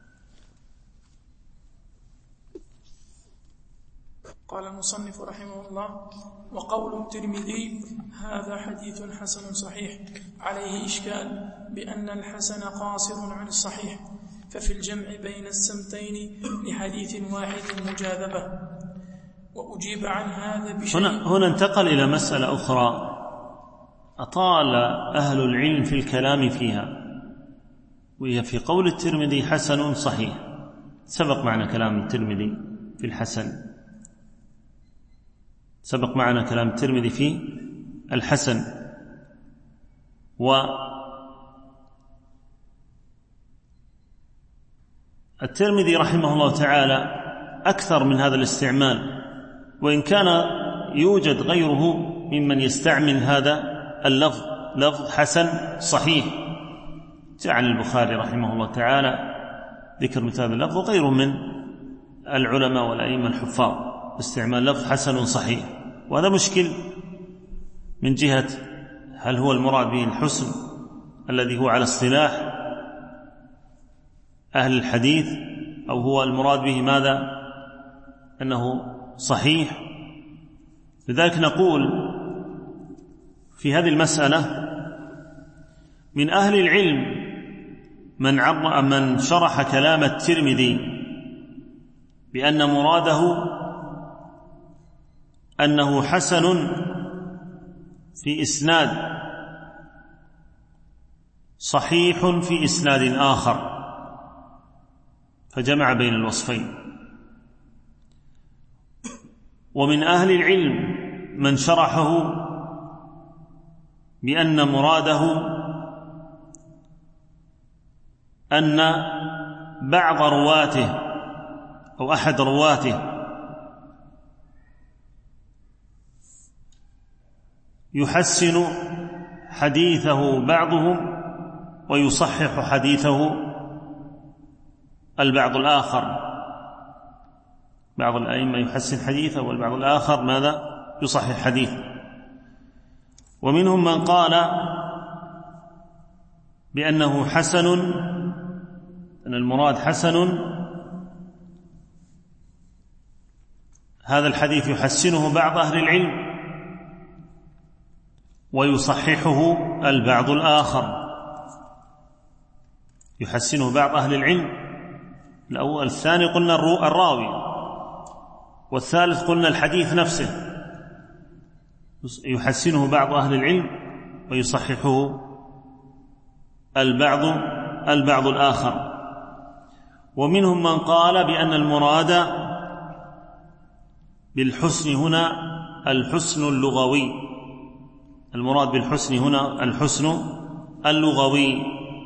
قال المصنف رحمه الله: وقول الترمذي هذا حديث حسن صحيح عليه إشكال بأن الحسن قاصر عن الصحيح، ففي الجمع بين السمتين لحديث واحد مجاذبة. وأجيب عن هذا بشيء. هنا, هنا انتقل إلى مسألة أخرى أطال أهل العلم في الكلام فيها، وهي في قول الترمذي حسن صحيح. سبق معنا كلام الترمذي في الحسن، سبق معنا كلام الترمذي في الحسن، والترمذي رحمه الله تعالى أكثر من هذا الاستعمال، وإن كان يوجد غيره ممن يستعمل هذا اللفظ، لفظ حسن صحيح. جعل البخاري رحمه الله تعالى ذكر مثل هذا اللفظ، وغيره من العلماء والأئمة الحفاظ استعمال لفظ حسن صحيح. وهذا مشكل من جهة هل هو المراد به الحسن الذي هو على اصطلاح أهل الحديث، أو هو المراد به ماذا؟ أنه صحيح. لذلك نقول في هذه المسألة من أهل العلم من من شرح كلام الترمذي بأن مراده أنه حسن في إسناد صحيح في إسناد آخر، فجمع بين الوصفين. ومن أهل العلم من شرحه بأن مراده أن بعض رواته أو أحد رواته يحسن حديثه بعضهم ويصحح حديثه البعض الآخر. بعض الأئمة يحسن حديثه والبعض الآخر ماذا؟ يصحح حديثه. ومنهم من قال بأنه حسن، أن المراد حسن هذا الحديث يحسنه بعض أهل العلم ويصححه البعض الآخر. يحسنه بعض أهل العلم، الأول الثاني قلنا الراوي، والثالث قلنا الحديث نفسه يحسنه بعض أهل العلم ويصححه البعض البعض الآخر. ومنهم من قال بأن المراد بالحسن هنا الحسن اللغوي، المراد بالحسن هنا الحسن اللغوي.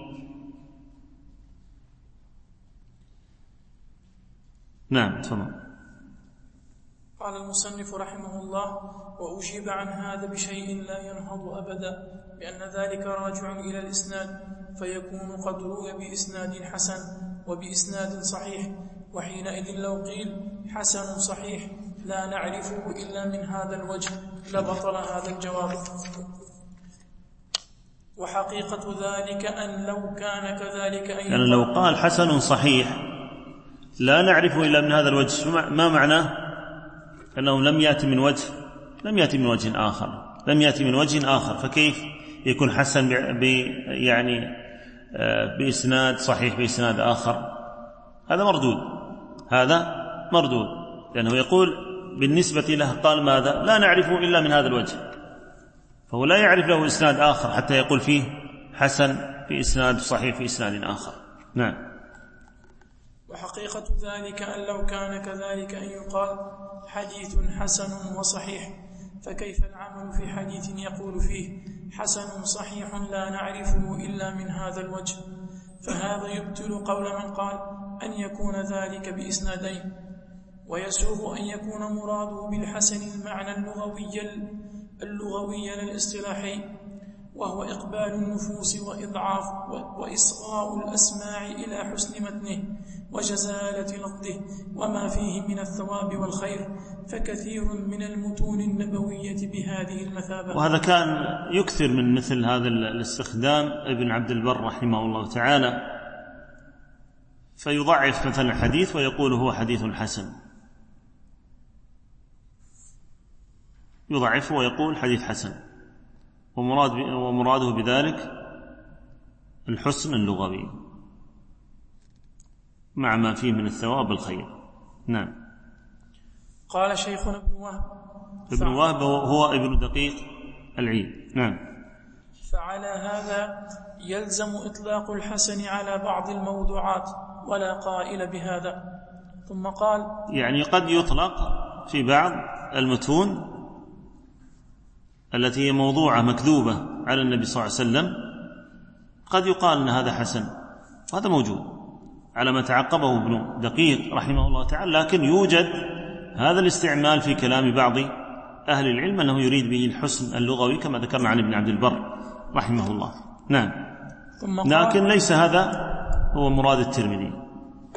نعم تفضل. قال المصنف رحمه الله: وأجيب عن هذا بشيء لا ينهض أبدا، بأن ذلك راجع إلى الإسناد، فيكون قد روي بإسناد حسن وبإسناد صحيح، وحينئذ لو قيل حسن صحيح لا نعرفه إلا من هذا الوجه لبطل هذا الجواب. وحقيقة ذلك أن لو كان كذلك أن يعني لو قال حسن صحيح لا نعرفه إلا من هذا الوجه، ما معناه؟ أنه لم يأتي من وجه لم يأتي من وجه آخر لم يأتي من وجه آخر فكيف يكون حسن ب يعني بإسناد صحيح بإسناد آخر؟ هذا مردود، هذا مردود، لأنه يقول بالنسبة له قال ماذا؟ لا نعرفه إلا من هذا الوجه، فهو لا يعرف له إسناد آخر حتى يقول فيه حسن في إسناد صحيح في إسناد آخر. نعم. وحقيقة ذلك أن لو كان كذلك أن يقال حديث حسن وصحيح، فكيف العمل في حديث يقول فيه حسن صحيح لا نعرفه إلا من هذا الوجه؟ فهذا يبطل قول من قال أن يكون ذلك بإسنادين، ويسوغ أن يكون مراده بالحسن المعنى اللغوي اللغوي الاصطلاحي، وهو إقبال النفوس وإضعاف وإصغاء الأسماع إلى حسن متنه وجزالة لفظه وما فيه من الثواب والخير، فكثير من المتون النبوية بهذه المثابة. وهذا كان يكثر من مثل هذا الاستخدام ابن عبد البر رحمه الله تعالى، فيضعف مثلا الحديث ويقول هو حديث حسن، يضعفه ويقول حديث حسن، ومراد ومراده بذلك الحسن اللغوي مع ما فيه من الثواب والخير. نعم. قال شيخنا ابن وهب ابن وهب هو ابن دقيق العيد. نعم. فعلى هذا يلزم إطلاق الحسن على بعض الموضوعات ولا قائل بهذا. ثم قال يعني قد يطلق في بعض المتون التي هي موضوعة مكذوبة على النبي صلى الله عليه وسلم، قد يقال أن هذا حسن، وهذا موجود على ما تعقبه ابن دقيق رحمه الله تعالى، لكن يوجد هذا الاستعمال في كلام بعض أهل العلم أنه يريد به الحسن اللغوي كما ذكرنا عن ابن عبد البر رحمه الله. نعم. لكن ليس هذا هو مراد الترمذي،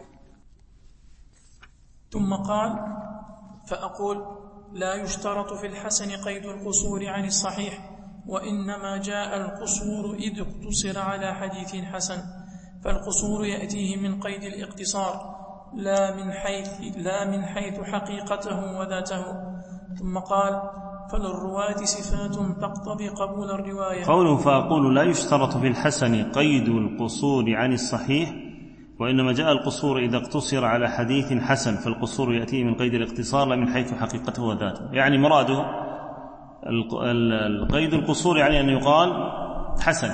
ثم قال: فأقول: لا يشترط في الحسن قيد القصور عن الصحيح، وإنما جاء القصور إذ اقتصر على حديث حسن، فالقصور يأتيه من قيد الاقتصار لا من حيث, لا من حيث حقيقته وذاته. ثم قال: فللرواة صفات تقتضي قبول الرواية. قوله فأقول لا يشترط في الحسن قيد القصور عن الصحيح، وإنما جاء القصور إذا اقتصر على حديث حسن، فالقصور يأتيه من قيد الاقتصار لا من حيث حقيقته وذاته. يعني مراده القيد القصور يعني أن يقال حسن،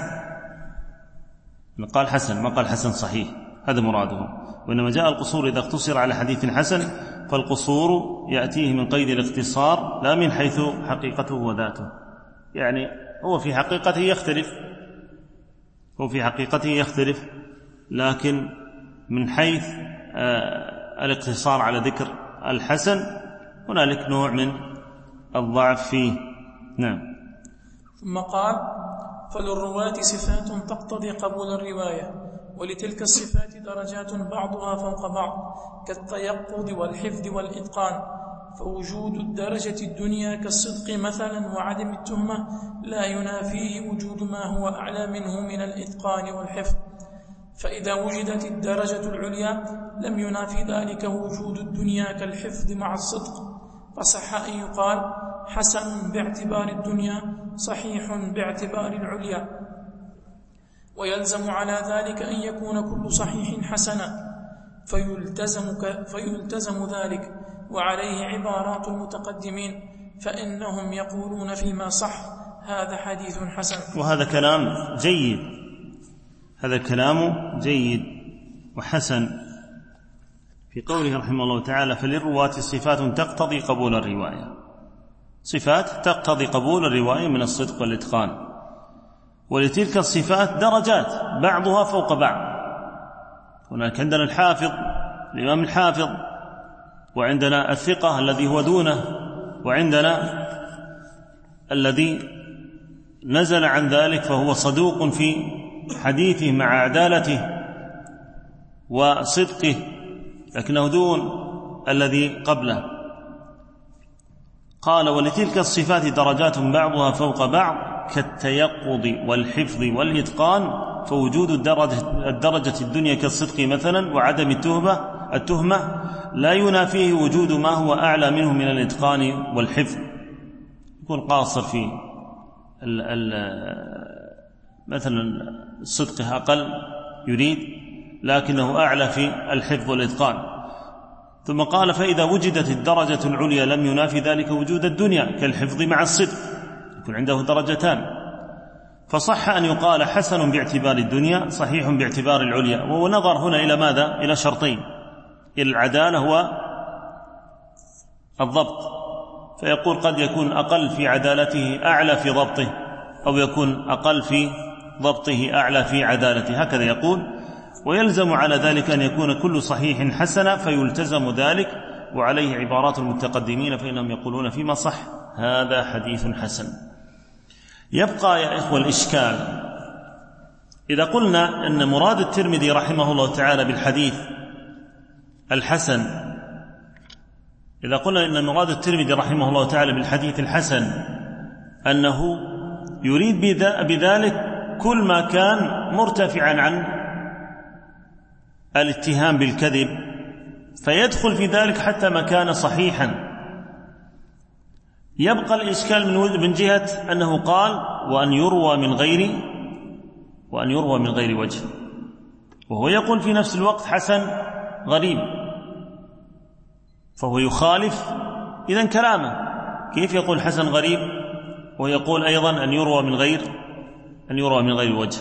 قال حسن ما قال حسن صحيح، هذا مراده. وإنما جاء القصور إذا اقتصر على حديث حسن، فالقصور يأتيه من قيد الاختصار لا من حيث حقيقته وذاته. يعني هو في حقيقته يختلف هو في حقيقته يختلف لكن من حيث آه الاقتصار على ذكر الحسن هنالك نوع من الضعف فيه. نعم. ثم قال: فللرواة صفات تقتضي قبول الرواية، ولتلك الصفات درجات بعضها فوق بعض كالتيقظ والحفظ والإتقان، فوجود الدرجة الدنيا كالصدق مثلا وعدم التهمة لا ينافيه وجود ما هو أعلى منه من الإتقان والحفظ. فإذا وجدت الدرجة العليا لم ينافي ذلك وجود الدنيا كالحفظ مع الصدق، فصح أن يقال حسن باعتبار الدنيا صحيح باعتبار العليا. ويلزم على ذلك أن يكون كل صحيح حسنا، فيلتزم, فيلتزم ذلك، وعليه عبارات المتقدمين، فإنهم يقولون فيما صح هذا حديث حسن. وهذا كلام جيد، هذا كلام جيد وحسن في قوله رحمه الله تعالى: فللرواة صفات تقتضي قبول الرواية، صفات تقتضي قبول الرواية من الصدق والإتقان، ولتلك الصفات درجات بعضها فوق بعض. هناك عندنا الحافظ الإمام الحافظ، وعندنا الثقة الذي هو دونه، وعندنا الذي نزل عن ذلك فهو صدوق في حديثه مع عدالته وصدقه لكنه دون الذي قبله. قال: ولتلك الصفات درجات بعضها فوق بعض كالتيقظ والحفظ والإتقان، فوجود الدرجة, الدرجة الدنيا كالصدق مثلا وعدم التهمة, التهمة لا ينافيه وجود ما هو أعلى منه من الإتقان والحفظ. يكون قاصر في ال ال مثلا الصدق أقل يريد، لكنه أعلى في الحفظ والإتقان. ثم قال: فإذا وجدت الدرجة العليا لم ينافي ذلك وجود الدنيا كالحفظ مع الصدق، يكون عنده درجتان، فصح أن يقال حسن باعتبار الدنيا صحيح باعتبار العليا. وهو نظر هنا إلى ماذا؟ إلى شرطين: إلى العدالة والضبط، فيقول قد يكون أقل في عدالته أعلى في ضبطه، أو يكون أقل في ضبطه أعلى في عدالته، هكذا يقول. ويلزم على ذلك أن يكون كل صحيح حسنا، فيلتزم ذلك، وعليه عبارات المتقدمين، فإنهم يقولون فيما صح هذا حديث حسن. يبقى يا إخوة الإشكال: إذا قلنا أن مراد الترمذي رحمه الله تعالى بالحديث الحسن إذا قلنا أن مراد الترمذي رحمه الله تعالى بالحديث الحسن أنه يريد بذلك كل ما كان مرتفعا عن الاتهام بالكذب، فيدخل في ذلك حتى ما كان صحيحا. يبقى الإشكال من جهة أنه قال: وأن يروى من غير وأن يروى من غير وجه، وهو يقول في نفس الوقت حسن غريب، فهو يخالف إذن كلامه. كيف يقول حسن غريب ويقول أيضا أن يروى من غير أن يروى من غير وجه؟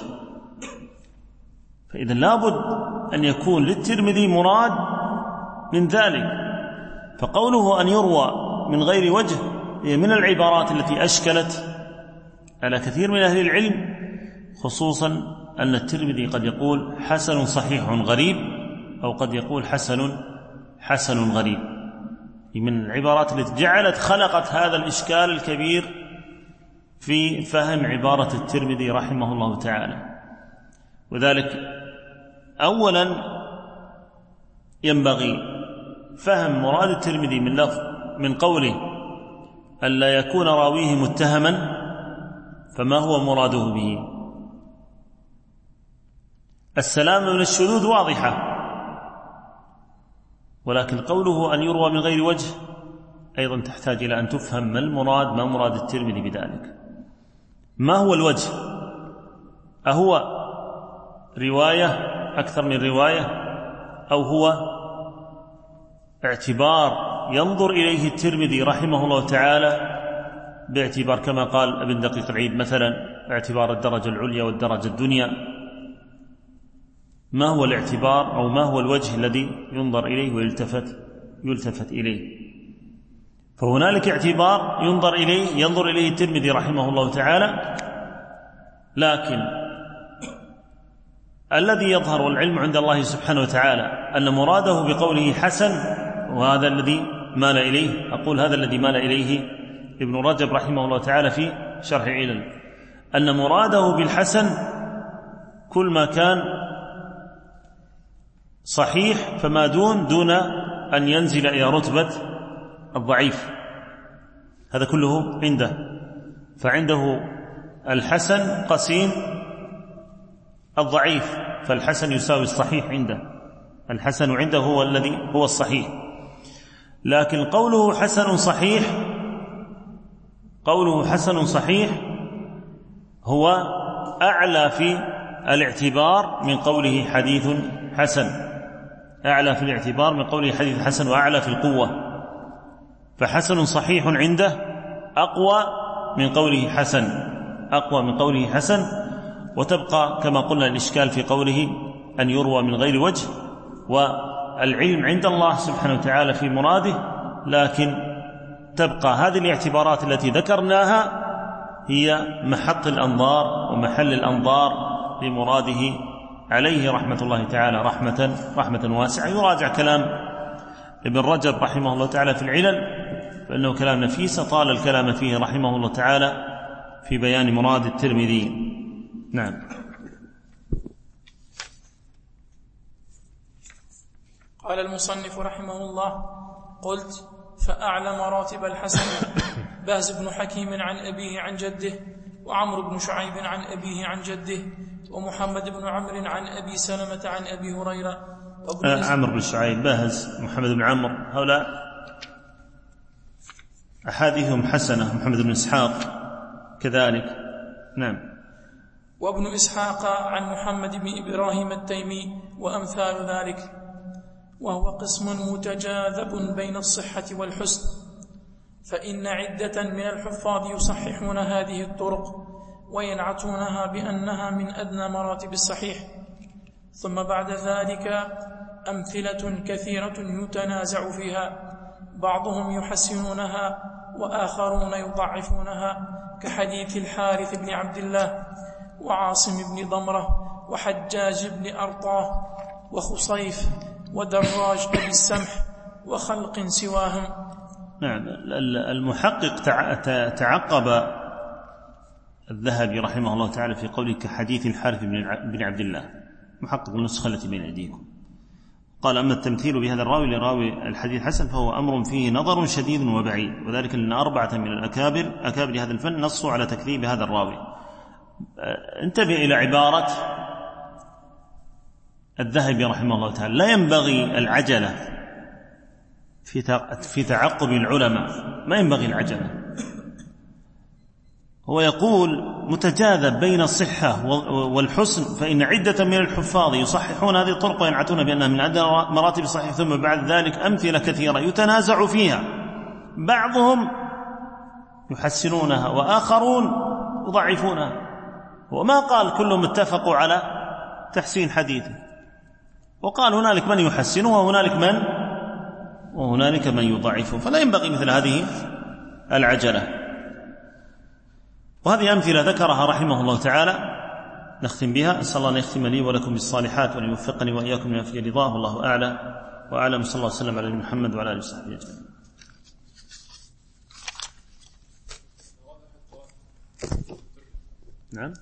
فإذن لابد أن يكون للترمذي مراد من ذلك. فقوله أن يروى من غير وجه هي من العبارات التي أشكلت على كثير من أهل العلم، خصوصا أن الترمذي قد يقول حسن صحيح غريب، أو قد يقول حسن حسن غريب. من العبارات التي جعلت خلقت هذا الإشكال الكبير في فهم عبارة الترمذي رحمه الله تعالى. وذلك أولا ينبغي فهم مراد الترمذي من لفظ من قوله ألا يكون راويه متهما، فما هو مراده به؟ السلام من الشذوذ واضحة، ولكن قوله أن يروى من غير وجه أيضا تحتاج إلى أن تفهم ما المراد، ما مراد الترمذي بذلك. ما هو الوجه؟ أهو رواية أكثر من رواية، أو هو اعتبار ينظر إليه الترمذي رحمه الله تعالى باعتبار كما قال ابن دقيق العيد مثلا اعتبار الدرجة العليا والدرجة الدنيا؟ ما هو الاعتبار أو ما هو الوجه الذي ينظر إليه ويلتفت يلتفت إليه؟ فهنالك اعتبار ينظر إليه ينظر إليه الترمذي رحمه الله تعالى، لكن الذي يظهر والعلم عند الله سبحانه وتعالى أن مراده بقوله حسن، وهذا الذي مال إليه، أقول هذا الذي مال إليه ابن رجب رحمه الله تعالى في شرح علل، أن مراده بالحسن كل ما كان صحيح فما دون دون أن ينزل إلى رتبة الضعيف، هذا كله عنده. فعنده الحسن قسيم الضعيف، فالحسن يساوي الصحيح عنده، الحسن عنده هو الذي هو الصحيح. لكن قوله حسن صحيح قوله حسن صحيح هو أعلى في الاعتبار من قوله حديث حسن، أعلى في الاعتبار من قوله حديث حسن، وأعلى في القوة. فحسن صحيح عنده أقوى من قوله حسن أقوى من قوله حسن وتبقى كما قلنا الإشكال في قوله أن يروى من غير وجه، والعلم عند الله سبحانه وتعالى في مراده، لكن تبقى هذه الاعتبارات التي ذكرناها هي محط الأنظار ومحل الأنظار لمراده عليه رحمة الله تعالى رحمة, رحمة واسعة. يراجع كلام ابن رجب رحمه الله تعالى في العلل، فإنه كلام نفيس طال الكلام فيه رحمه الله تعالى في بيان مراد الترمذي. نعم. قال المصنف رحمه الله: قلت: فأعلى مراتب الحسن باز بن حكيم عن أبيه عن جده، وعمرو بن شعيب عن أبيه عن جده، ومحمد بن عمرو عن أبي سلمة عن أبي هريرة. آه عمرو بن شعيب، باز، محمد بن عمرو، هؤلاء أحاديثهم حسنة. محمد بن إسحاق كذلك. نعم. وابن إسحاق عن محمد بن إبراهيم التيمي وأمثال ذلك. وهو قسم متجاذب بين الصحة والحسن، فإن عدة من الحفاظ يصححون هذه الطرق وينعتونها بأنها من أدنى مراتب الصحيح، ثم بعد ذلك أمثلة كثيرة يتنازع فيها، بعضهم يحسنونها وآخرون يضعفونها، كحديث الحارث بن عبد الله وعاصم بن ضمرة وحجاج بن أرطاه وخصيف ودراج أبي السمح وخلق سواهم. نعم. المحقق تعقب الذهبي رحمه الله تعالى في قوله كحديث الحارث بن عبد الله، محقق النسخة التي بين أيديكم، قال: أما التمثيل بهذا الراوي لراوي الحديث حسن فهو أمر فيه نظر شديد وبعيد، وذلك لأن أربعة من الأكابر أكابر هذا الفن نصوا على تكذيب هذا الراوي. انتبه إلى عبارة الذهبي رحمه الله تعالى: لا ينبغي العجلة في تعقب العلماء، ما ينبغي العجلة. هو يقول متجاذب بين الصحة والحسن، فإن عدة من الحفاظ يصححون هذه الطرق وينعتون بأنها من أدنى مراتب الصحيح، ثم بعد ذلك أمثلة كثيرة يتنازع فيها، بعضهم يحسنونها وآخرون يضعفونها، وما قال كلهم اتفقوا على تحسين حديثه، وقال هنالك من يحسنه وهنالك من وهنالك من يضعفه، فلا ينبغي مثل هذه العجلة. وهذه أمثلة ذكرها رحمه الله تعالى نختم بها. أسأل الله أن يختم لي ولكم بالصالحات وأن يوفقني وإياكم لما فيه رضاه، والله أعلى وأعلم. صلى الله وسلم على محمد وعلى آله وصحبه أجمعين. نعم.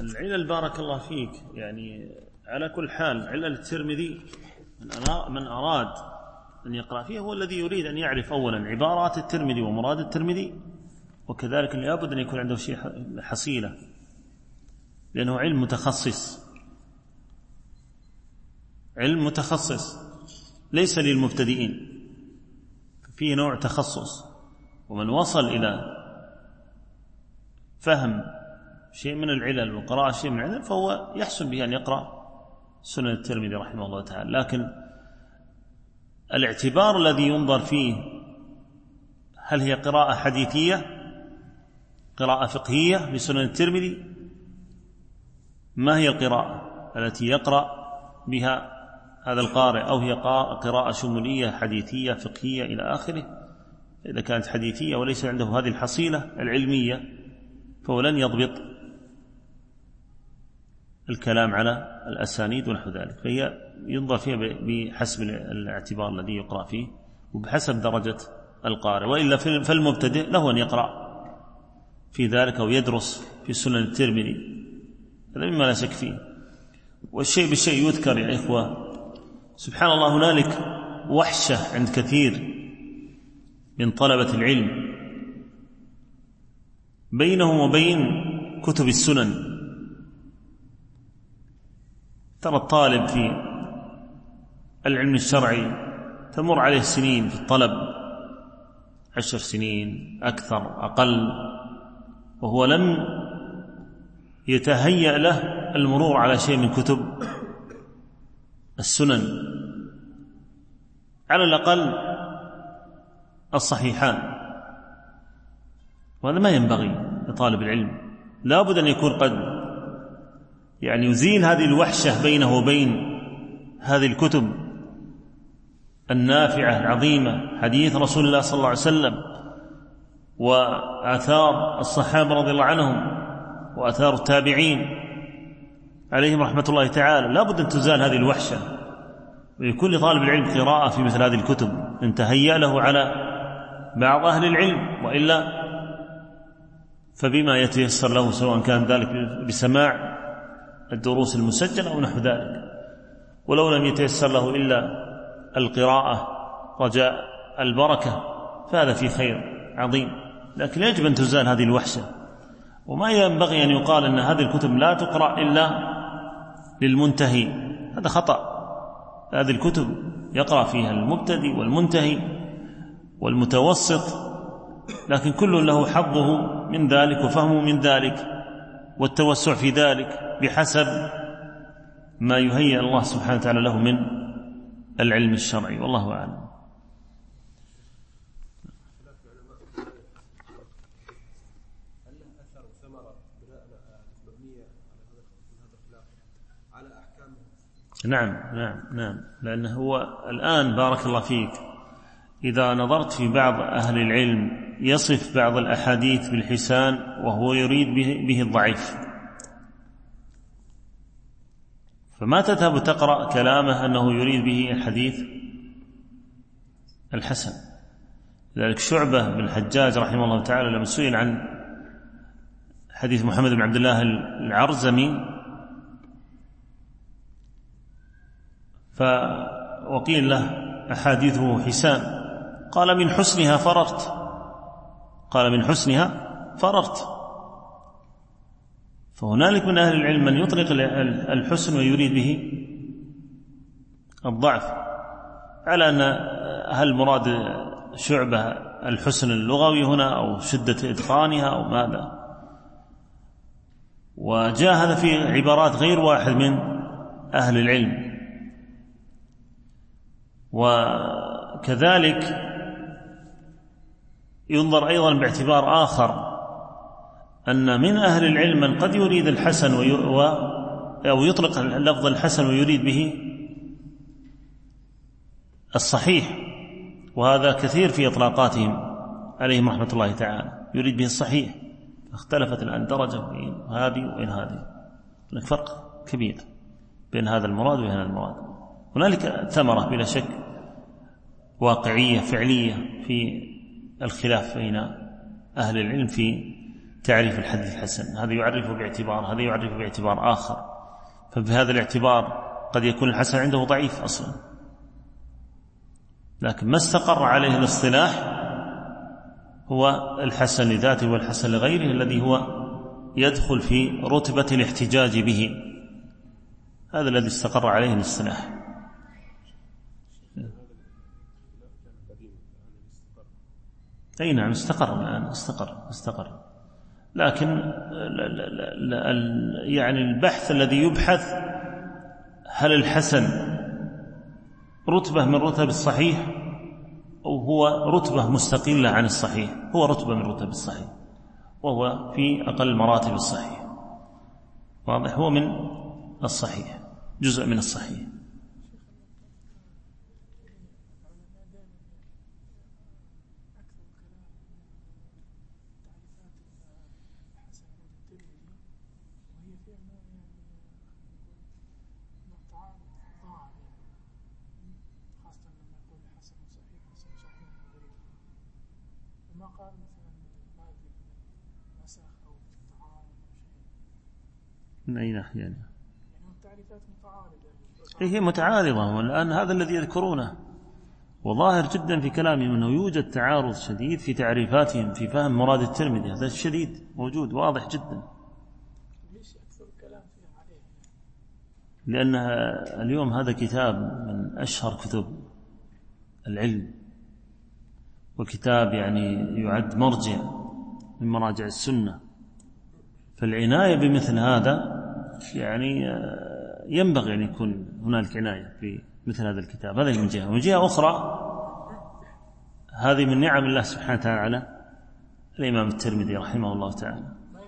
العلل بارك الله فيك، يعني على كل حال علل الترمذي من أراد أن يقرأ فيه هو الذي يريد أن يعرف أولا عبارات الترمذي ومراد الترمذي، وكذلك لابد أن يكون عنده شيء حصيلة، لأنه علم متخصص، علم متخصص ليس للمبتدئين، فيه نوع تخصص. ومن وصل إلى فهم شيء من العلل وقراءة شيء من العلل فهو يحسن به أن يقرأ سنن الترمذي رحمه الله تعالى. لكن الاعتبار الذي ينظر فيه هل هي قراءة حديثية، قراءة فقهية لسنن الترمذي، ما هي القراءة التي يقرأ بها هذا القارئ، أو هي قراءة شمولية حديثية فقهية إلى آخره. إذا كانت حديثية وليس عنده هذه الحصيلة العلمية فهو لن يضبط الكلام على الأسانيد ونحو ذلك، فهي ينظر فيها بحسب الاعتبار الذي يقرأ فيه وبحسب درجة القارئ. وإلا فالمبتدئ له أن يقرأ في ذلك أو يدرس في سنن الترمذي، هذا مما لا شك فيه. والشيء بالشيء يذكر يا إخوة، سبحان الله هنالك وحشة عند كثير من طلبة العلم بينهم وبين كتب السنن. ترى الطالب في العلم الشرعي تمر عليه سنين في الطلب، عشر سنين أكثر أقل، وهو لم يتهيأ له المرور على شيء من كتب السنن، على الأقل الصحيحان. وهذا ما ينبغي لطالب العلم، لا بد أن يكون قد يعني يزيل هذه الوحشة بينه وبين هذه الكتب النافعة العظيمة، حديث رسول الله صلى الله عليه وسلم وآثار الصحابة رضي الله عنهم وآثار التابعين عليهم رحمة الله تعالى. لا بد أن تزال هذه الوحشة، ويكون لطالب العلم قراءة في مثل هذه الكتب إن تهيأ له على بعض أهل العلم، وإلا فبما يتيسر له، سواء كان ذلك بسماع الدروس المسجلة أو نحو ذلك. ولو لم يتيسر له إلا القراءة رجاء البركة فهذا في خير عظيم، لكن يجب أن تزال هذه الوحشة. وما ينبغي أن يقال أن هذه الكتب لا تقرأ إلا للمنتهي، هذا خطأ. هذه الكتب يقرأ فيها المبتدئ والمنتهي والمتوسط، لكن كل له حظه من ذلك وفهمه من ذلك والتوسع في ذلك بحسب ما يهيئ الله سبحانه وتعالى له من العلم الشرعي، والله أعلم. نعم نعم نعم لأنه هو الآن بارك الله فيك إذا نظرت في بعض أهل العلم يصف بعض الأحاديث بالحسان وهو يريد به, به الضعيف، فما تذهب تقرأ كلامه أنه يريد به الحديث الحسن. لذلك شعبة بن الحجاج رحمه الله تعالى لما سئل عن حديث محمد بن عبد الله العرزمي فوقيل له أحاديثه حسان، قال من حسنها فررت، قال من حسنها فررت. فهنالك من أهل العلم من يطلق الحسن ويريد به الضعف، على أن هل مراد شعبة الحسن اللغوي هنا أو شدة إتقانها أو ماذا. وجاء هذا في عبارات غير واحد من أهل العلم. وكذلك ينظر أيضا باعتبار آخر أن من أهل العلم من قد يريد الحسن وي... أو يطلق اللفظ الحسن ويريد به الصحيح، وهذا كثير في إطلاقاتهم عليهم رحمة الله تعالى، يريد به الصحيح. اختلفت الآن درجة بين هذه وبين هذه، هناك فرق كبير بين هذا المراد وبين هذا المراد. هنالك ثمرة بلا شك واقعية فعلية في الخلاف بين أهل العلم في تعريف الحديث الحسن، هذا يعرفه باعتبار، هذا يعرفه باعتبار آخر، فبهذا الاعتبار قد يكون الحسن عنده ضعيف أصلا. لكن ما استقر عليه الاصطلاح هو الحسن لذاته والحسن لغيره الذي هو يدخل في رتبة الاحتجاج به، هذا الذي استقر عليه الاصطلاح. أي نعم استقر الآن، استقر استقر لكن يعني البحث الذي يبحث هل الحسن رتبة من رتب الصحيح أو هو رتبة مستقلة عن الصحيح؟ هو رتبة من رتب الصحيح، وهو في أقل مراتب الصحيح، واضح، هو من الصحيح، جزء من الصحيح. من أي ناحية يعني؟ هي متعارضة، والآن هذا الذي يذكرونه وظاهر جدا في كلامهم أنه يوجد تعارض شديد في تعريفاتهم في فهم مراد الترمذي، هذا الشديد موجود واضح جدا، لأن اليوم هذا كتاب من أشهر كتب العلم، وكتاب يعني يعد مرجع من مراجع السنة، فالعناية بمثل هذا يعني ينبغي أن يكون هنالك عناية في مثل هذا الكتاب. هذا من جهة، ومن جهة أخرى هذه من نعم الله سبحانه وتعالى على الإمام الترمذي رحمه الله تعالى.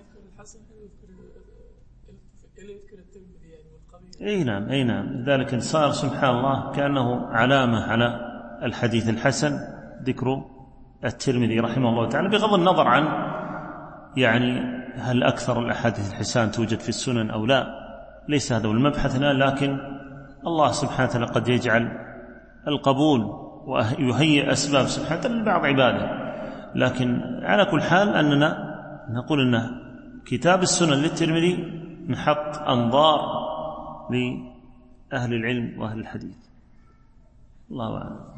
أي نعم أي نعم لذلك صار سبحان الله كأنه علامة على الحديث الحسن ذكر الترمذي رحمه الله تعالى، بغض النظر عن يعني هل أكثر الأحاديث الحسان توجد في السنن أو لا، ليس هذا هو المبحث الآن، لكن الله سبحانه وتعالى قد يجعل القبول ويهيئ أسباب سبحانه وتعالى لبعض عباده. لكن على كل حال أننا نقول أن كتاب السنن للترمذي نحط أنظار لأهل العلم وأهل الحديث. الله أعلم.